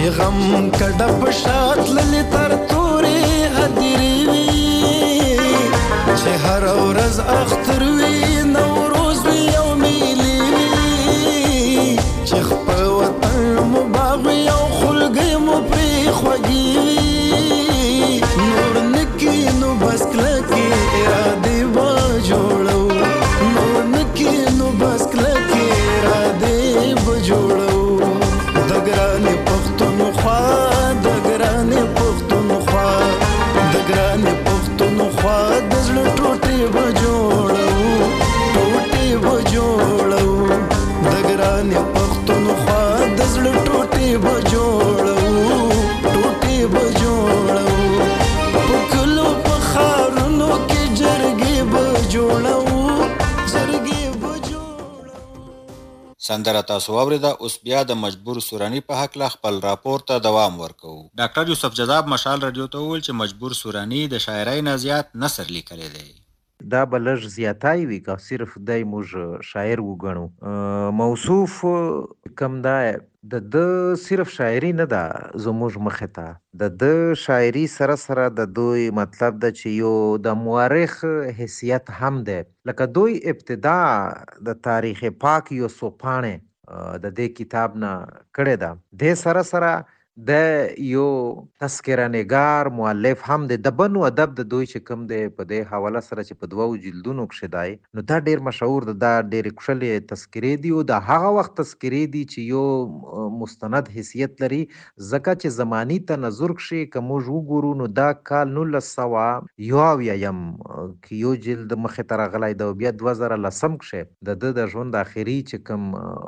چې غم کډه په شات للی تر تورې هدیرې وي چې هر ورځ اختر وي نوروز وي او میلې وي چې خپل وطن مو باغ وي او خلګۍ مو پرې خوږې وي نور نکي نو بس کلکې ارادې به جوړو نور نکي نو بس کلکې ارادې به جوړو د ګرانې پښتونخوا د ګرانې پښتونخوا د ګرانې پښتونخوا د زړه ټوټې به جوړو ټوټې به جوړو د ګرانې پښتونخوا د زړه ټوټې به جوړو ټوټې به جوړو په کلو په ښارونو کې جرګې به جوړو جرګې به جوړو. سندره تاسو واورېده. اوس بیا د مجبور سوراني په هکله خپل راپور ته دوام ورکوو. ډاکټر یوسف جذاب مشال رادیو ته وویل چې مجبور سوراني د شاعرۍ نه زیات نثر لیکلی دی. دا به لږ زیاتی وي که صرف دی موږ شاعر وګڼو. موصوف کم دا د ده صرف شاعري نه ده زموږ مخې ته، د ده شاعري سره سره د دوی مطلب ده چې یو د مورخ حیثیت هم دی. لکه دوی ابتدا د تاریخ پاک یو څو پاڼې د دې کتاب نه کړې ده. دې سره سره د یو تذکره نگار مؤلف هم دی. د بنو ادب د دوی چې کوم دی په دې حواله سره چې په دوو جلدونو کښې دی نو دا ډېر مشهور ده. دا ډېرې کښلې تذکرې دي او د هغه وخت تذکرې دي چې یو مستند حیثیت لري، ځکه چې زماني تنظر کښې که موږ وګورو نو دا کال نولس سوه یو اویایم کې یو جلد مخې ته راغلی ده او بیا دوه زره لسم کښې د ده د ژوند آخري چې کوم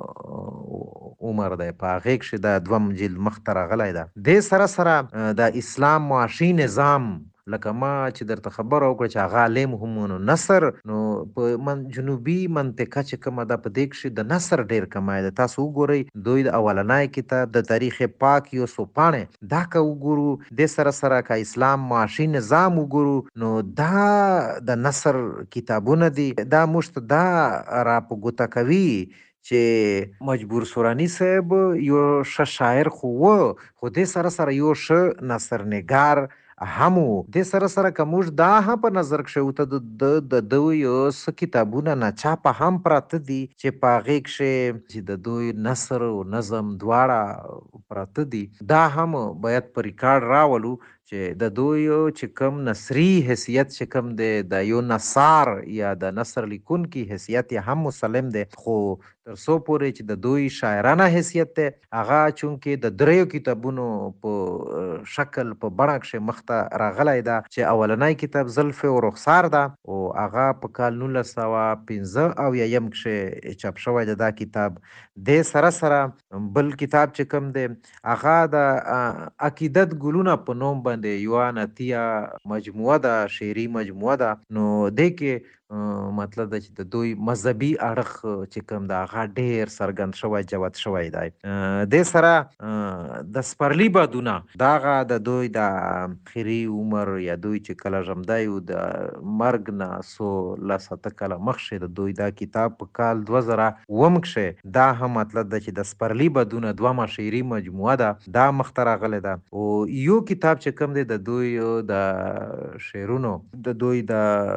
عمر دی په هغې کښې دا دوم جلد مخ ته راغلی ده. دې سره سره د اسلام معاشي نظام لکه ما چې درته خبره وکړه چې هغه عالم هم نو نثر نو په من جنوبي منطقه چې کومه ده په دې کښې د نثر ډېر کمی ده. تاسو وګورئ دوی د اولنی کتاب د تاریخ پاک یو څو پاڼې دا که وګورو، دې سره سره که اسلام معاشي نظام وګورو نو دا د نثر کتابونه دي. دا موږ ته دا را په ګوته کوي چې مجبور سوراني صاحب یو ښه شاعر خو و، خو دې سره سره یو ښه نثر نگار هم و. دې سره سره که موږ دا هم په نظر کښې وته د دوی یو څه کتابونه ناچاپه هم پراته دي چې په هغې کښې چې د دوی نثر او نظم دواړه پراته دي. دا هم باید په ریکارډ راولو چې د دوی چې کوم نثري حیثیت چې کوم دی د یو نثار یا د نثر لیکونکي حیثیت یې هم مسلم دی، خو تر څو پورې چې د دوی شاعرانه حیثیت دی هغه چونکې د دریو کتابونو په شکل په بڼه کښې مخ ته راغلی ده چې اولنی کتاب زلف او رخسار ده او هغه په کال نولس سوه پنځه اویایم کښې چاپ شوی ده دا کتاب. دې سره سره بل کتاب چې کوم دی هغه د عقیدت ګلونه په نوم باندې یوه نتیه مجموعه ده، شعري مجموعه ده. نو دې کې مطلب ده چې د دوی مذهبي اړخ چې کوم ده هغه ډېر څرګند شوی جوت شوی دی. دې سره د سپرلي بادونه دغه د دوی د اخري عمر یا دوی چې کله ژمدی و د مرګ نه څو لس اته کاله مخکې د دوی دا کتاب په کال دوه زره اووم کښې دا هم مطلب ده چې د سپرلي بادونه دومه شعري مجموعه ده دا مخ ته راغلی ده. او یو کتاب چې کوم دی د دوی د شعرونو د دوی د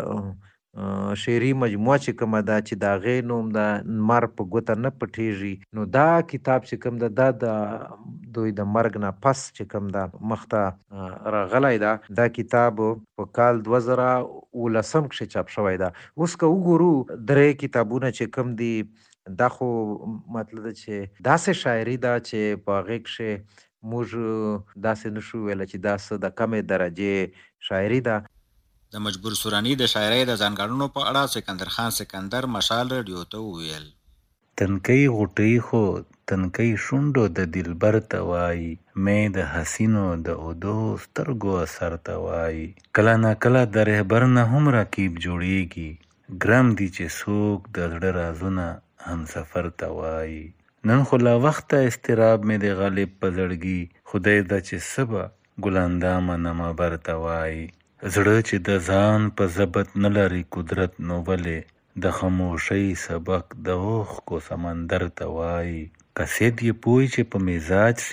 شعري مجموعه چې کومه ده چې د هغې نوم د لمر په ګوته نه پټېږي نو دا کتاب چې کوم ده دا د دوی د مرګ نه پس چې کوم ده مخ ته راغلی ده. دا کتاب په کال دوه زره اوولسم کښې چاپ شوی ده. اوس که وګورو درې کتابونه چې کوم دي دا خو مطلب ده چې داسې شاعري ده چې په هغې کښې موږ داسې نشو ویلی چې دا څه د کمې درجې شاعري ده. د مجبور سوراني د شاعرۍ د ځانګړنو په اړه سکندر خان سکندر مشال رادیو ته وویل. تنکۍ غوټۍ خو تنکۍ شونډو د دلبر ته وایي، مې د حسینو د اودو سترګو اثر ته وایي. کله ناکله د رهبر نه هم رقیب جوړیږي، ګرم دي چې څوک د زړه رازونه همسفر ته وایي. نن خو لا وخته استراب مې د غالب په زړګي، خدای ده چې څه به ګلاندامه نمبر ته وایي. زړه چې د ځان په ضبط نه لري قدرت نو ولې د خاموشۍ سبق د اوښکو سمندر ته وایي. که سید یې پوه چې په مزاج شي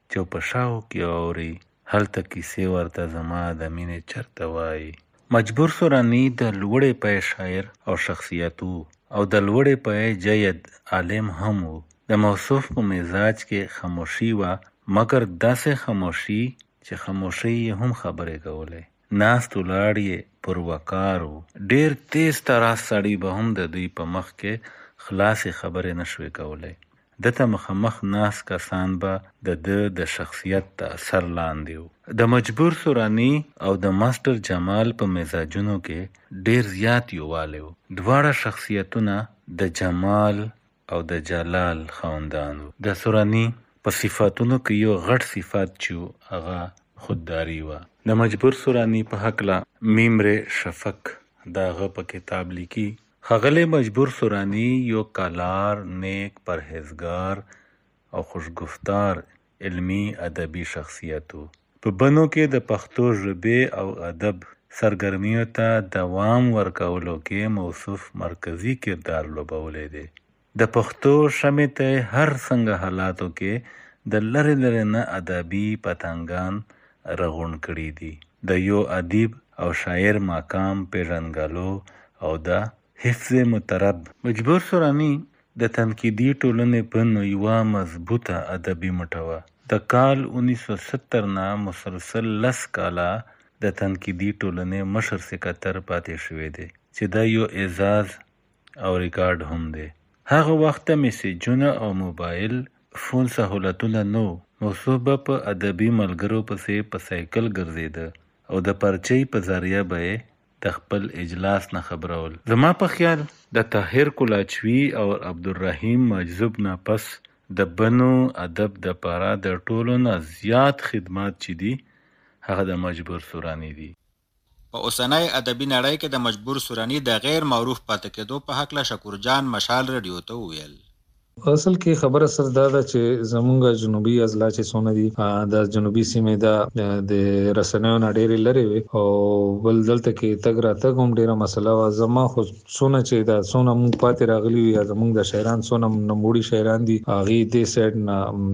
چې په شاو کې اوري هلته کیسې ورته زما د مینې چرته وایي. مجبور سوراني د لوړې پای شاعر او شخصیت و او د لوړې پای جید عالم هم و. د موصوف په مزاج کې خاموشي وه، مګر داسې خاموشي چې خاموشي یې هم خبرې کولې. ناست ولاړ یې پر وقار و. ډېر تیز تراز سړی به هم د دوی په مخ کې خلاصې خبرې نشوې کولی. دته مخامخ ناست کسان به د ده د شخصیت د اثر لاندې و. د مجبور سوراني او د ماسټر جمال په مزاجونو کې ډېر زیات یووالی و. دواړه شخصیتونه د جمال او د جلال خاوندان و. د سوراني په صفاتونو کې یو غټ صفات چې هغه خودداري وه. د مجبور سوراني په هکله میمر شفق د هغه په کتاب لیکي: ښاغلی مجبور سوراني یو کالار، نیک، پرهیزګار او خوشګفتار علمي ادبي شخصیت و. په بنو کې د پښتو ژبې او ادب سرګرمیو ته دوام ورکولو کې موصوف مرکزي کردار لوبولی دی. د پښتو شمې ته هر څنګه حالاتو کې د لرې لرې نه ادبي پتنګان رغون کړي دي. د یو ادیب او شاعر مقام پیژنګلو او د حفظ مترب. مجبور سوراني د تنقیدي ټولنې په یوه مضبوطه ادبي مټه وه. د کال انیس سو ستر نه مسلسل لس کاله د تنقیدي ټولنې مشر سکتر پاتې شوی دی، چې دا یو اعزاز او ریکارډ هم دی. هغه وخت میسیجونه او موبایل فون سهولتونه نو. موصوف به په ادبي ملګرو پسې په سایکل ګرځېده او د پرچۍ په ذریعه به یې د خپل اجلاس نه خبرول. زما په خیال د طاهر کلاچوي او عبدالرحیم مجذوب نه پس د بنو ادب د پاره د ټولو نه زیات خدمات چې دي هغه د مجبور سوراني دي. په اوسنۍ ادبي نړۍ کې د مجبور سوراني د غیر معروف پاتې کېدو په هکله شکور جان مشال رادیو ته وویل: اصل کې خبره سر دا ده چې زمونږ جنوبي اضلاع چې څونه دي د جنوبي سیمې دا د رسنیو نه ډېرې لرې وي او بل دلته کې تګ راتګ هم ډېره مسله وه. زما خو څونه چې دا څونه مونږ پاتې راغلي وي، زمونږ د شاعران څونه نوموړي شاعران دي هغې دې سایډ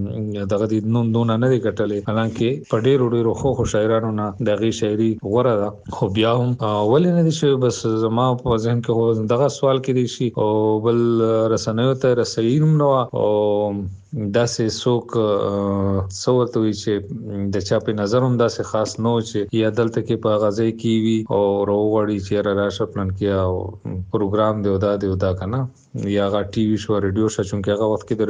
نه دغه دي نوم دونه نه دي ګټلې، حالانکې په ډېرو ډېرو ښو ښو شاعرانو نه د هغې شاعري غوره ده. خو بیا هم ولې نه دي شوي؟ بس زما په ذهن کې خو دغه سوال کېدی شي او بل رسنیو ته رسوي هم نو او داسې څوک څه ورته وي چې د چا په نظر هم داسې خاص نه و چې یا دلته کې په هغه ځای کې وي او راوغواړي چې یاره راشه پلانکي او پروګرام دی او دا دی او دا که نه، یا هغه ټي وي شو ریډیو شو. چونکې هغه وخت کې د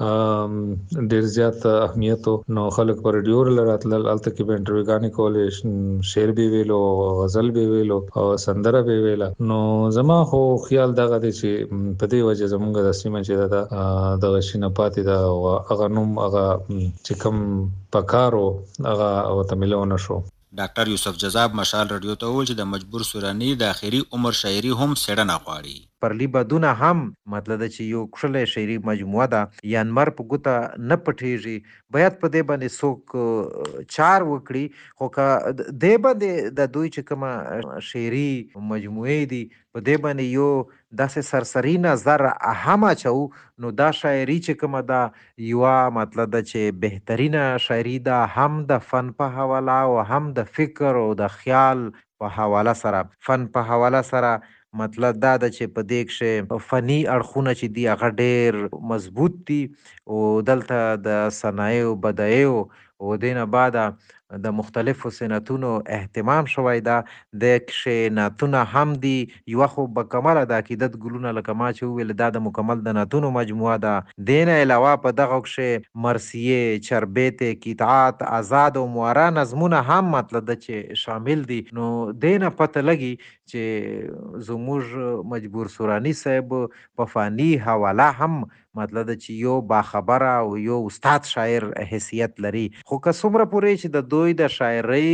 ریډیو ډېر زیات اهمیت و، نو خلک په ریډیو له راتلل، هلته کې به انټرویوګانې کولې، شعر به ویلو، غزل به ویلو او سندره به ویله. نو زما خو خیال دغه دی چې په دې وجه زمونږ د سیمه چې ده دغه شي نه پاتې ده او هغه نوم هغه چې کوم پکارو هغه ورته میلاو نه شو. ډاکټر یوسف جذاب مشال رادیو ته وویل چې د مجبور سوراني د اخري عمر شاعري هم څېړنه غواړي. پرلی بدونه هم مطلب چې یو کښلی شعري مجموعه ده یا نمر په ګوته نه پټېږي، باید په دې باندې څوک چار وکړي. خو که دې باندې د دوی چې کومه شعري مجموعې دي په دې باندې یو داسې سرسري نظر هم اچو، نو دا شاعري چې کومه ده یوه مطلب ده چې بهترینه شاعري ده، هم د فن په حواله او هم د فکر او د خیال په حواله سره. فن په حواله سره مطلب دا ده چې په دې کښې فني اړخونه چې دي هغه ډېر مضبوط دي او دلته د صنایعو بدایعو او دې نه بعده د مختلفو صنعتونو اهتمام شوی ده. د کښې نعتونه هم دي، یوه خو بکمله د عقیدت ګلونه لکه ما چې وویل دا د مکمل د نعتونو مجموعه ده. دې نه علاوه په دغه کښې مرثیې، چربیت، قطعات، آزاد او معاره نظمونه هم مطلب ده چې شامل دي. نو دې نه پته لګي چې زموږ مجبور سوراني صاحب په فني حواله هم مطلب ده چې یو باخبره او یو استاد شاعر حیثیت لري. خو که څومره پورې چې د دوی د شاعرۍ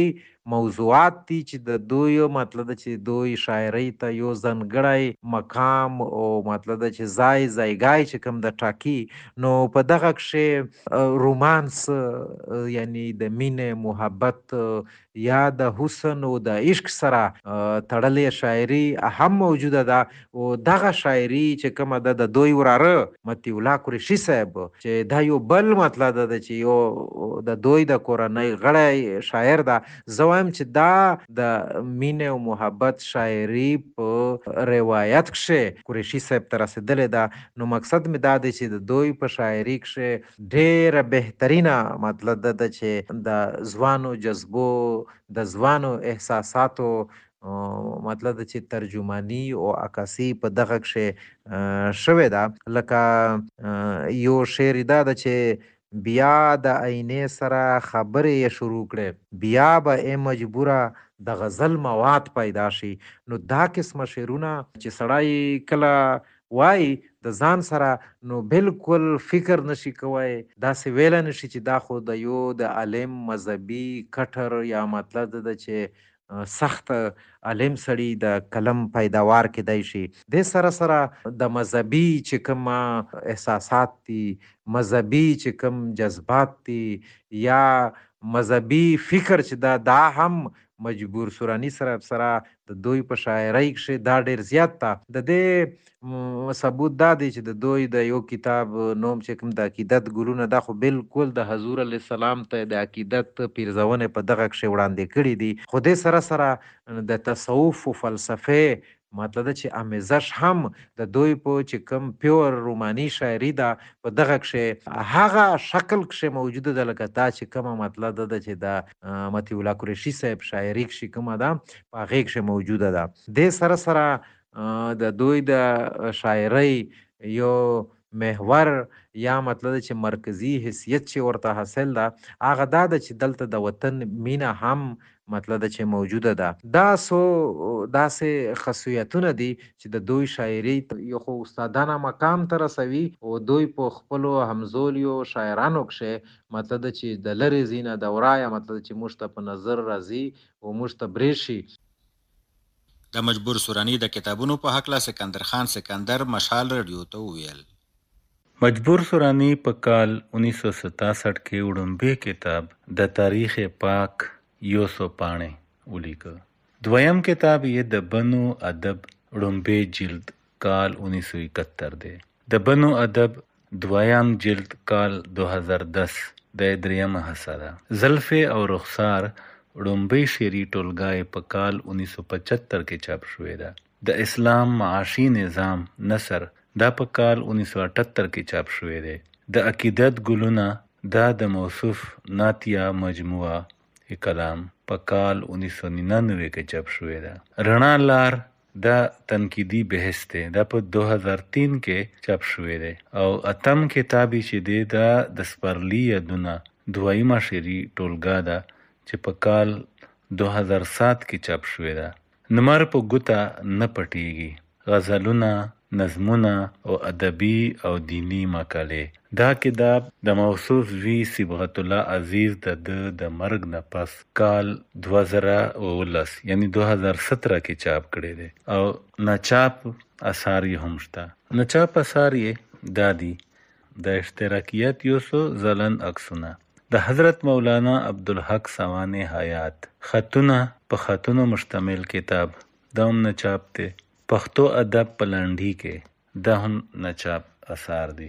موضوعات دي چې د دوی مطلب چې دوی شاعرۍ ته یو ځانګړی مقام او مطلب چې ځای ځایګای چې کوم د ټاکي، نو په دغه کښې رومانس یعنی د مینې محبت یا د حسن او د عشق سره تړلې شاعري هم موجوده ده. او دغه شاعري چې کومه ده د دوی وراره مطیع الله قریشي صاحب چې دا یو بل مطلب ده چې یو د دوی د کورنۍ غړی شاعر ده. زه وایم چې دا د مینې او محبت شاعري په روایت کښې قریشي صاحب ته رسېدلې ده. نو مقصد مې دا دی چې د دوی په شاعري کښې ډېره بهترینه مطلب ده چې د ځوانو جذبو د ځوانو احساساتو مطلب چې ترجمانی او عکاسي په دغه کښې شوې ده. لکه یو شعر دا ده چې بیا د آینې سره خبرې یې شروع کړې، بیا به ای مجبوره د غزل مواد پیدا شي. نو دا قسمه شعرونه چې سړی کله وای د ځان سره نو بالکل فکر نشي کوی، داسې ویلی نشي چې دا خو د یو د عالم مذهبي کټر یا مطلب ده چې سخت عالم سړي د کلم پیداوار کېدای شي. د سره سره د مذهبي چې کوم احساسات دي، مذهبي چې کوم جذبات دي یا مذهبي فکر چې دا دا هم مجبور سوراني سره سره د دوی په شاعرۍ کښې دا ډېر زیات ده. د دې ثبوت دا دی چې د دوی د یو کتاب نوم چې کوم د عقیدت ګلونه، دا خو بالکل د حضور علیه السلام ته د عقیدت پیرزونې په دغه کښې وړاندې کړي دي. خو دې سره سره د تصوف و فلسفې مطلب چې آمیزش هم د دوی په چې کوم پیور روماني شاعري ده په دغه کښې هغه شکل کښې موجوده ده لکه دا چې کومه مطلب ده چې د مطیع الله قریشي صاحب شاعري کښې کومه ده په هغې کښې موجوده ده. دې سره سره د دوی د شاعرۍ یو محور یا مطلب چې مرکزي حیثیت چې ورته حاصل ده هغه دا ده چې دلته د وطن مینه هم مطلب چې موجوده ده. دا څو داسې خصوصیتونه دي چې د دوی شاعري یو خو استادانه مقام ته رسوي او دوی په خپلو همزولیو شاعرانو کښې مطلب چې د لرې ځینه دورایه مطلب چې موږ ته په نظر راځي او موږ ته برېښي. د مجبور سوراني د کتابونو په هکله سکندر خان سکندر مشال رادیو ته وویل. مجبور سوراني په کال انیس سو ستاسठ کې وړومبی کتاب د تاریخ پاک یو سو پاڼې ولیکه. دویم کتاب یې د بنو ادب وړومبی جلد کال انیس سو اکہتر دی. د بنو ادب دویم جلد کال دو هزار دس د دریم حصه ده. زلفې او رخسار وړومبی شعري ټولګه په کال انیس سو پچہتر کې چاپ شوې ده. د اسلام معاشي نظام نثر دا په کال انیس سو اٹھتر کې چاپ شوې ده. د عقیدت ګلونه دا د موصوف ناتیه مجموعه کلام په کال انیس سو ننانوے کې چاپ شوې ده. رڼا لار دا تنقیدي بحث دی، دا په دو هزار تین کې چاپ شوې ده. او اتم کتابي چې دی دا د سپرلی یادونه دویمه شعري ټولګه ده چې په کال دو هزار سات کې چاپ شوې ده. نمر په ګوته نه پټیږي، غزلونه، نظمونه او ادبي او دینی مقالې. دا کتاب د موصوف وی صبغت الله عزیز د د مرګ نه پس کال دو هزار ولس یعنی دو هزار سترہ کې چاپ کړی دی. او ناچاپ اثار یې هم شته. ناچاپ اثار یې دا دي: د اشتراکیت یوسو زلن عکسونه، د حضرت مولانا عبدالحق سوانح حیات، خطونه په خطونو مشتمل کتاب دا هم نچاپ دی. پښتو ادب په لنډی کې دا هم نچاپ اثار دي.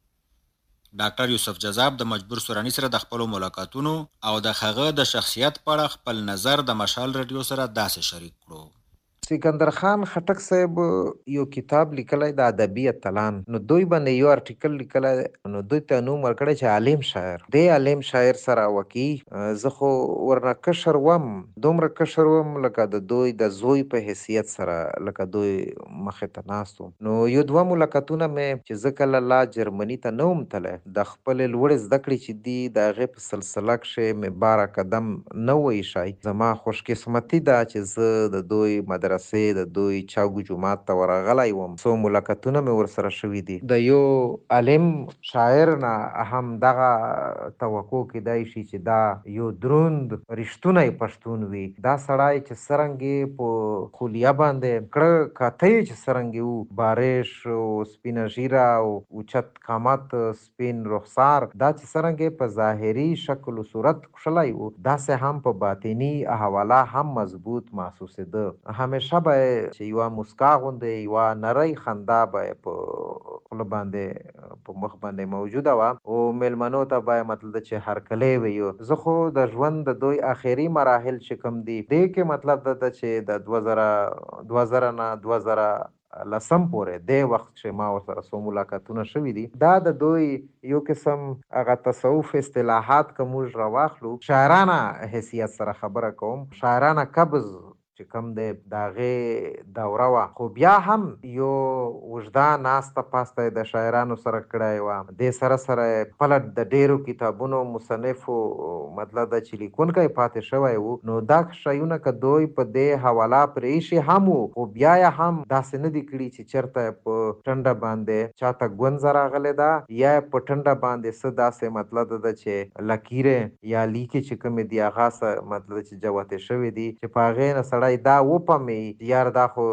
ډاکټر یوسف جذاب د مجبور سوراني سره د خپلو ملاقاتونو او د هغه د شخصیت په اړه خپل نظر د مشال رادیو سره داسې شریک کړو. سکندر خان خټک صاحب یو کتاب لیکلی د ادبي اتلان، نو دوی باندې یو ارټیکل لیکلی، نو دوی ته نوم ورکړی چې عالم شاعر. دې عالم شاعر سره وکي زه خو ورنه کشر وم، دومره کشر وم لکه د دوی د زوی په حیثیت سره، لکه دوی مخې ته ناست وم. نو یو دوه ملاقاتونه مې چې زه کله لا جرمني ته نه وم تللی، د خپلې لوړې زده کړې چې دي د هغې په سلسله کښې مې باره قدم نه و ایښی. زما خوشقسمتي ده چې زه د دوی مدرسه جلسې د دوی چاګو جومات ته ورغلی وم. څو ملاقاتونه مې ورسره شوي دي. د یو عالم شاعر نه هم دغه توقع کیدای شي چې دا یو دروند رښتونی پښتون وي. دا سړی چې څرنګې په خولیا باندې کړه کاته یې چې څرنګې و، بارش او سپینه ژیره او اوچت قامت سپین رخسار، دا چې څرنګې په ظاهري شکل و صورت کښلی و، داسې هم په باطني حواله هم مضبوط محسوسېده. همیشه به چې یوه مسکا غوندې یوه نری خندا به یې په خوله باندې په مخ باندې موجوده وه او میلمنو ته به یې مطلب ده چې هرکلی ویو. زه خو د ژوند د دوی آخري مراحل چې کوم دي دې کې مطلب ده ته چې د دوه زره دوه زره نه دوه زره لسم پورې دې وخت چې ما ورسره څو ملاقاتونه شوي دي، دا د دوی یو قسم هغه تصوف اصطلاحات که موږ راواخلو، شاعرانه حیثیت سره خبره کوم، شاعرانه قبض چې کوم دی د هغې دوره وه. خو بیا هم یو اوږده ناسته پاسته یې د شاعرانو سره کړې وه. دې سره سره یې خپله د ډېرو کتابونو مصنفو مطلب ده چې لیکونکی پاتې شوی و. نو دا شیونه که دوی په دې حواله پرې ایښي هم و، خو بیا یې هم داسې نه دي کړي چې چېرته په ټنډه باندې چاته ګونځه راغلې ده یا یې په ټنډه باندې څه داسې مطلب ده چې لکیرې یا لیکې چې کومې دي هغه څه مطلب ده چې جوتې شوې دي چې په هغې نه سړی دا وپمې یار دا خو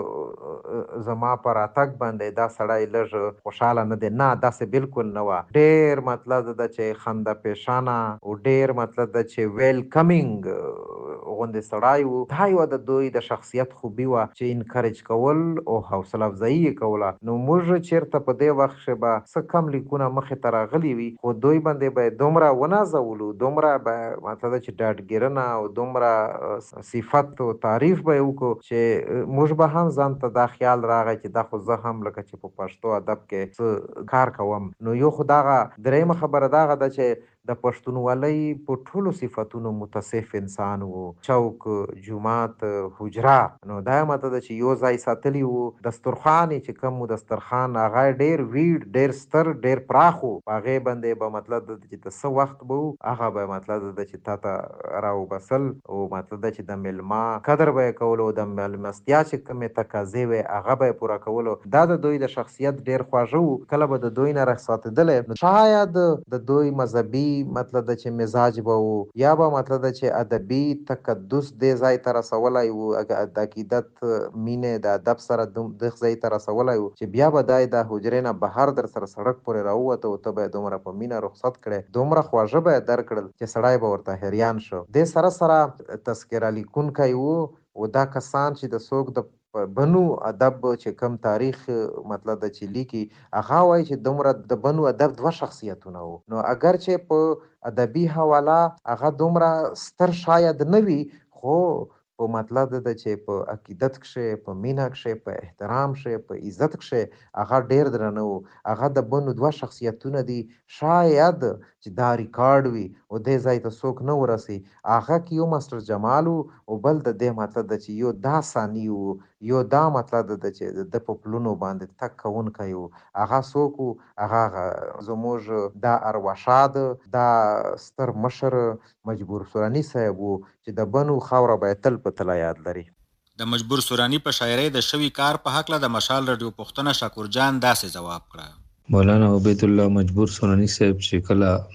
زما په راتګ باندې دا سړی لږ خوشحاله نه دی. نه، داسې بالکل نه وه. ډېر مطلب ده چې خنده پیشانه او ډېر مطلب ده چې ویلکمینګ غوندې سړی و. دا یوه د دوی د شخصیت خوبي وه چې انکریج کول او حوصله افزایي یې کوله. نو موږ چېرته په دې وخت کې به څه کم لیکونه مخې ته راغلي وي، خو دوی باندې به یې دومره ونازولو، دومره به مطلب ده چې ډاډګیرنه او دومره صفت او تعریف به یې وکړو چې موږ به هم ځان ته دا خیال راغی چې دا خو زه هم لکه چې په پښتو ادب کې څه کار کوم. نو یو خو دغه درېیمه خبره دغه ده چې د پښتونولۍ په ټولو صفتونو متصف انسان و. چوک، جومات، حجره، نو دا یې مطلب ده چې یو ځای ساتلي وو. دسترخوان چې کوم و دسترخوان هغه ډېر ویډ، ډېر ستر، ډېر پراخ و. په هغې باندې به مطلب ده چې د څه وخت به و هغه به مطلب ده چې تا ته راوبسل او مطلب ده چې د میلمه قدر به یې کولو، د میلمستیا چې کومې تقاضې وې هغه به یې پوره کولو. دا د دوی د شخصیت ډېر خواږه و. کله به د دوی نه رخصتېدلی نو شاید د دوی مذهبي مطلب ده چې مزاج به و یا به مطلب ده چې ادبي تقدس دې ځای ته رسولی و، د عقیدت مینې د ادب سره دغه ځای ته رسولی و چې بیا به دا د حجرې نه بهر در سره سړک پورې راووته او ته به یې دومره په مینه رخصت کړې، دومره خواږه به یې درکړل چې سړی به ورته حیران شو. دې سره سره تذکره لیکونکی و او دا کسان چې د څوک د بنو ادب چې کم تاریخ مطلب ده چې لیکي هغه وایي چې دومره د بنو ادب دوه شخصیتونه وو. نو اگر چې په ادبي حواله هغه دومره ستر شاید نه وي، خو په مطلب ده چې په عقیدت کښې، په مینه کښې، په احترام کښې، په عزت کښې هغه ډېر درانه وو. هغه د بنو دوه شخصیتونه دي. شاید چې دا ریکارډ وي او دې ځای ته څوک نه ورسي. هغه کې یو ماسټر جمال و او بل د دې مطلب ده چې یو دا ثاني و، یو دا مطلب ده چې د په پلونو باندې تګ کوونکی و. هغه څوک و؟ هغه زموږ دا ارواښاد، دا ستر مشر مجبور سوراني صاحب و چې د بنو خاوره به یې تل په تله یاد لري. د مجبور سوراني په شاعرۍ د شوي کار په هکله د مشال راډیو پوښتنه شاکر جان داسې ځواب کړه. مولانا عبید الله مجبور سوراني صاحب چې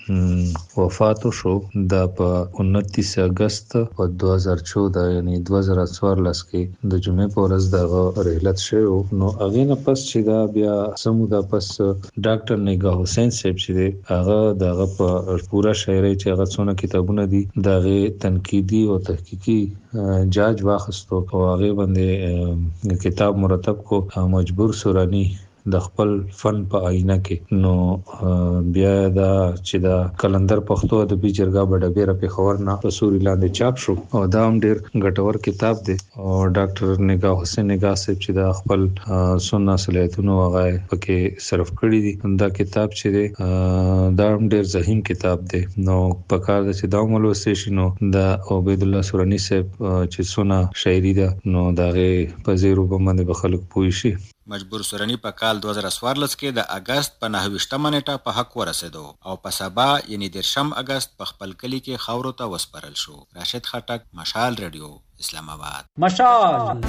کله وفات شو دا په انتیس اگست په دوه زره چودہ یعنی دوه زره څوارلس کې د جمعې په ورځ دغه رحلت شوی. نو هغې نه پس چې دا بیا څه موده پس ډاکټر نگاه حسین صاحب چې دی هغه دغه په پوره شاعرۍ چې هغه څونه کتابونه دي د هغې تنقیدي او تحقیقي جاج واخیستو او هغې باندې کتاب مرتب کو مجبور سوراني د خپل فن په آینه کې. نو بیا دا چې دا کلندر پښتو ادبي جرګه په ډبیره پېښور نه په سوري لاندې چاپ شو او دا هم ډېر ګټور کتاب دی. او ډاکټر نگاه حسین نگاه صاحب چې دا خپل سنه صلاحیتونه هغه پکې صرف کړي دي. دا کتاب چې دی دا هم ډېر ذهین کتاب دی. نو په کار ده چې دا هم ولوستل شي. نو د عبید الله سوراني صاحب چې سنه شاعري ده نو د هغې په زیرو باندې به خلک پوه شي. مجبور سوراني په کال دوه زره څوارلس کې د اګست په نهه ویشتمه نیټه په حق ورسېدو او په سبا یعنې دېرشم اګست په خپل کلي کې خاورو ته وسپارل شو. راشد خټک، مشال رادیو، اسلام آباد. مشال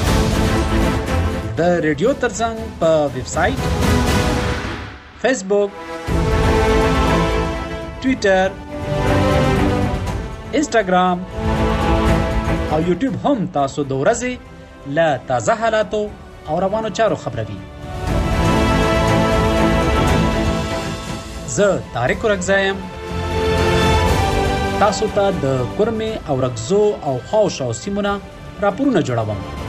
د ریډیو ترڅنګ په ویب سټ، فیسبوک، ټوئیټر، انسټاګرام او یوټیوب هم تاسو د ورځې له تازه حالاتو او روانو چارو خبروي. زه طارق رکزایم، تاسو ته د کورمې او رکزو او خاوشاو سیمونه راپورونه جوړوم.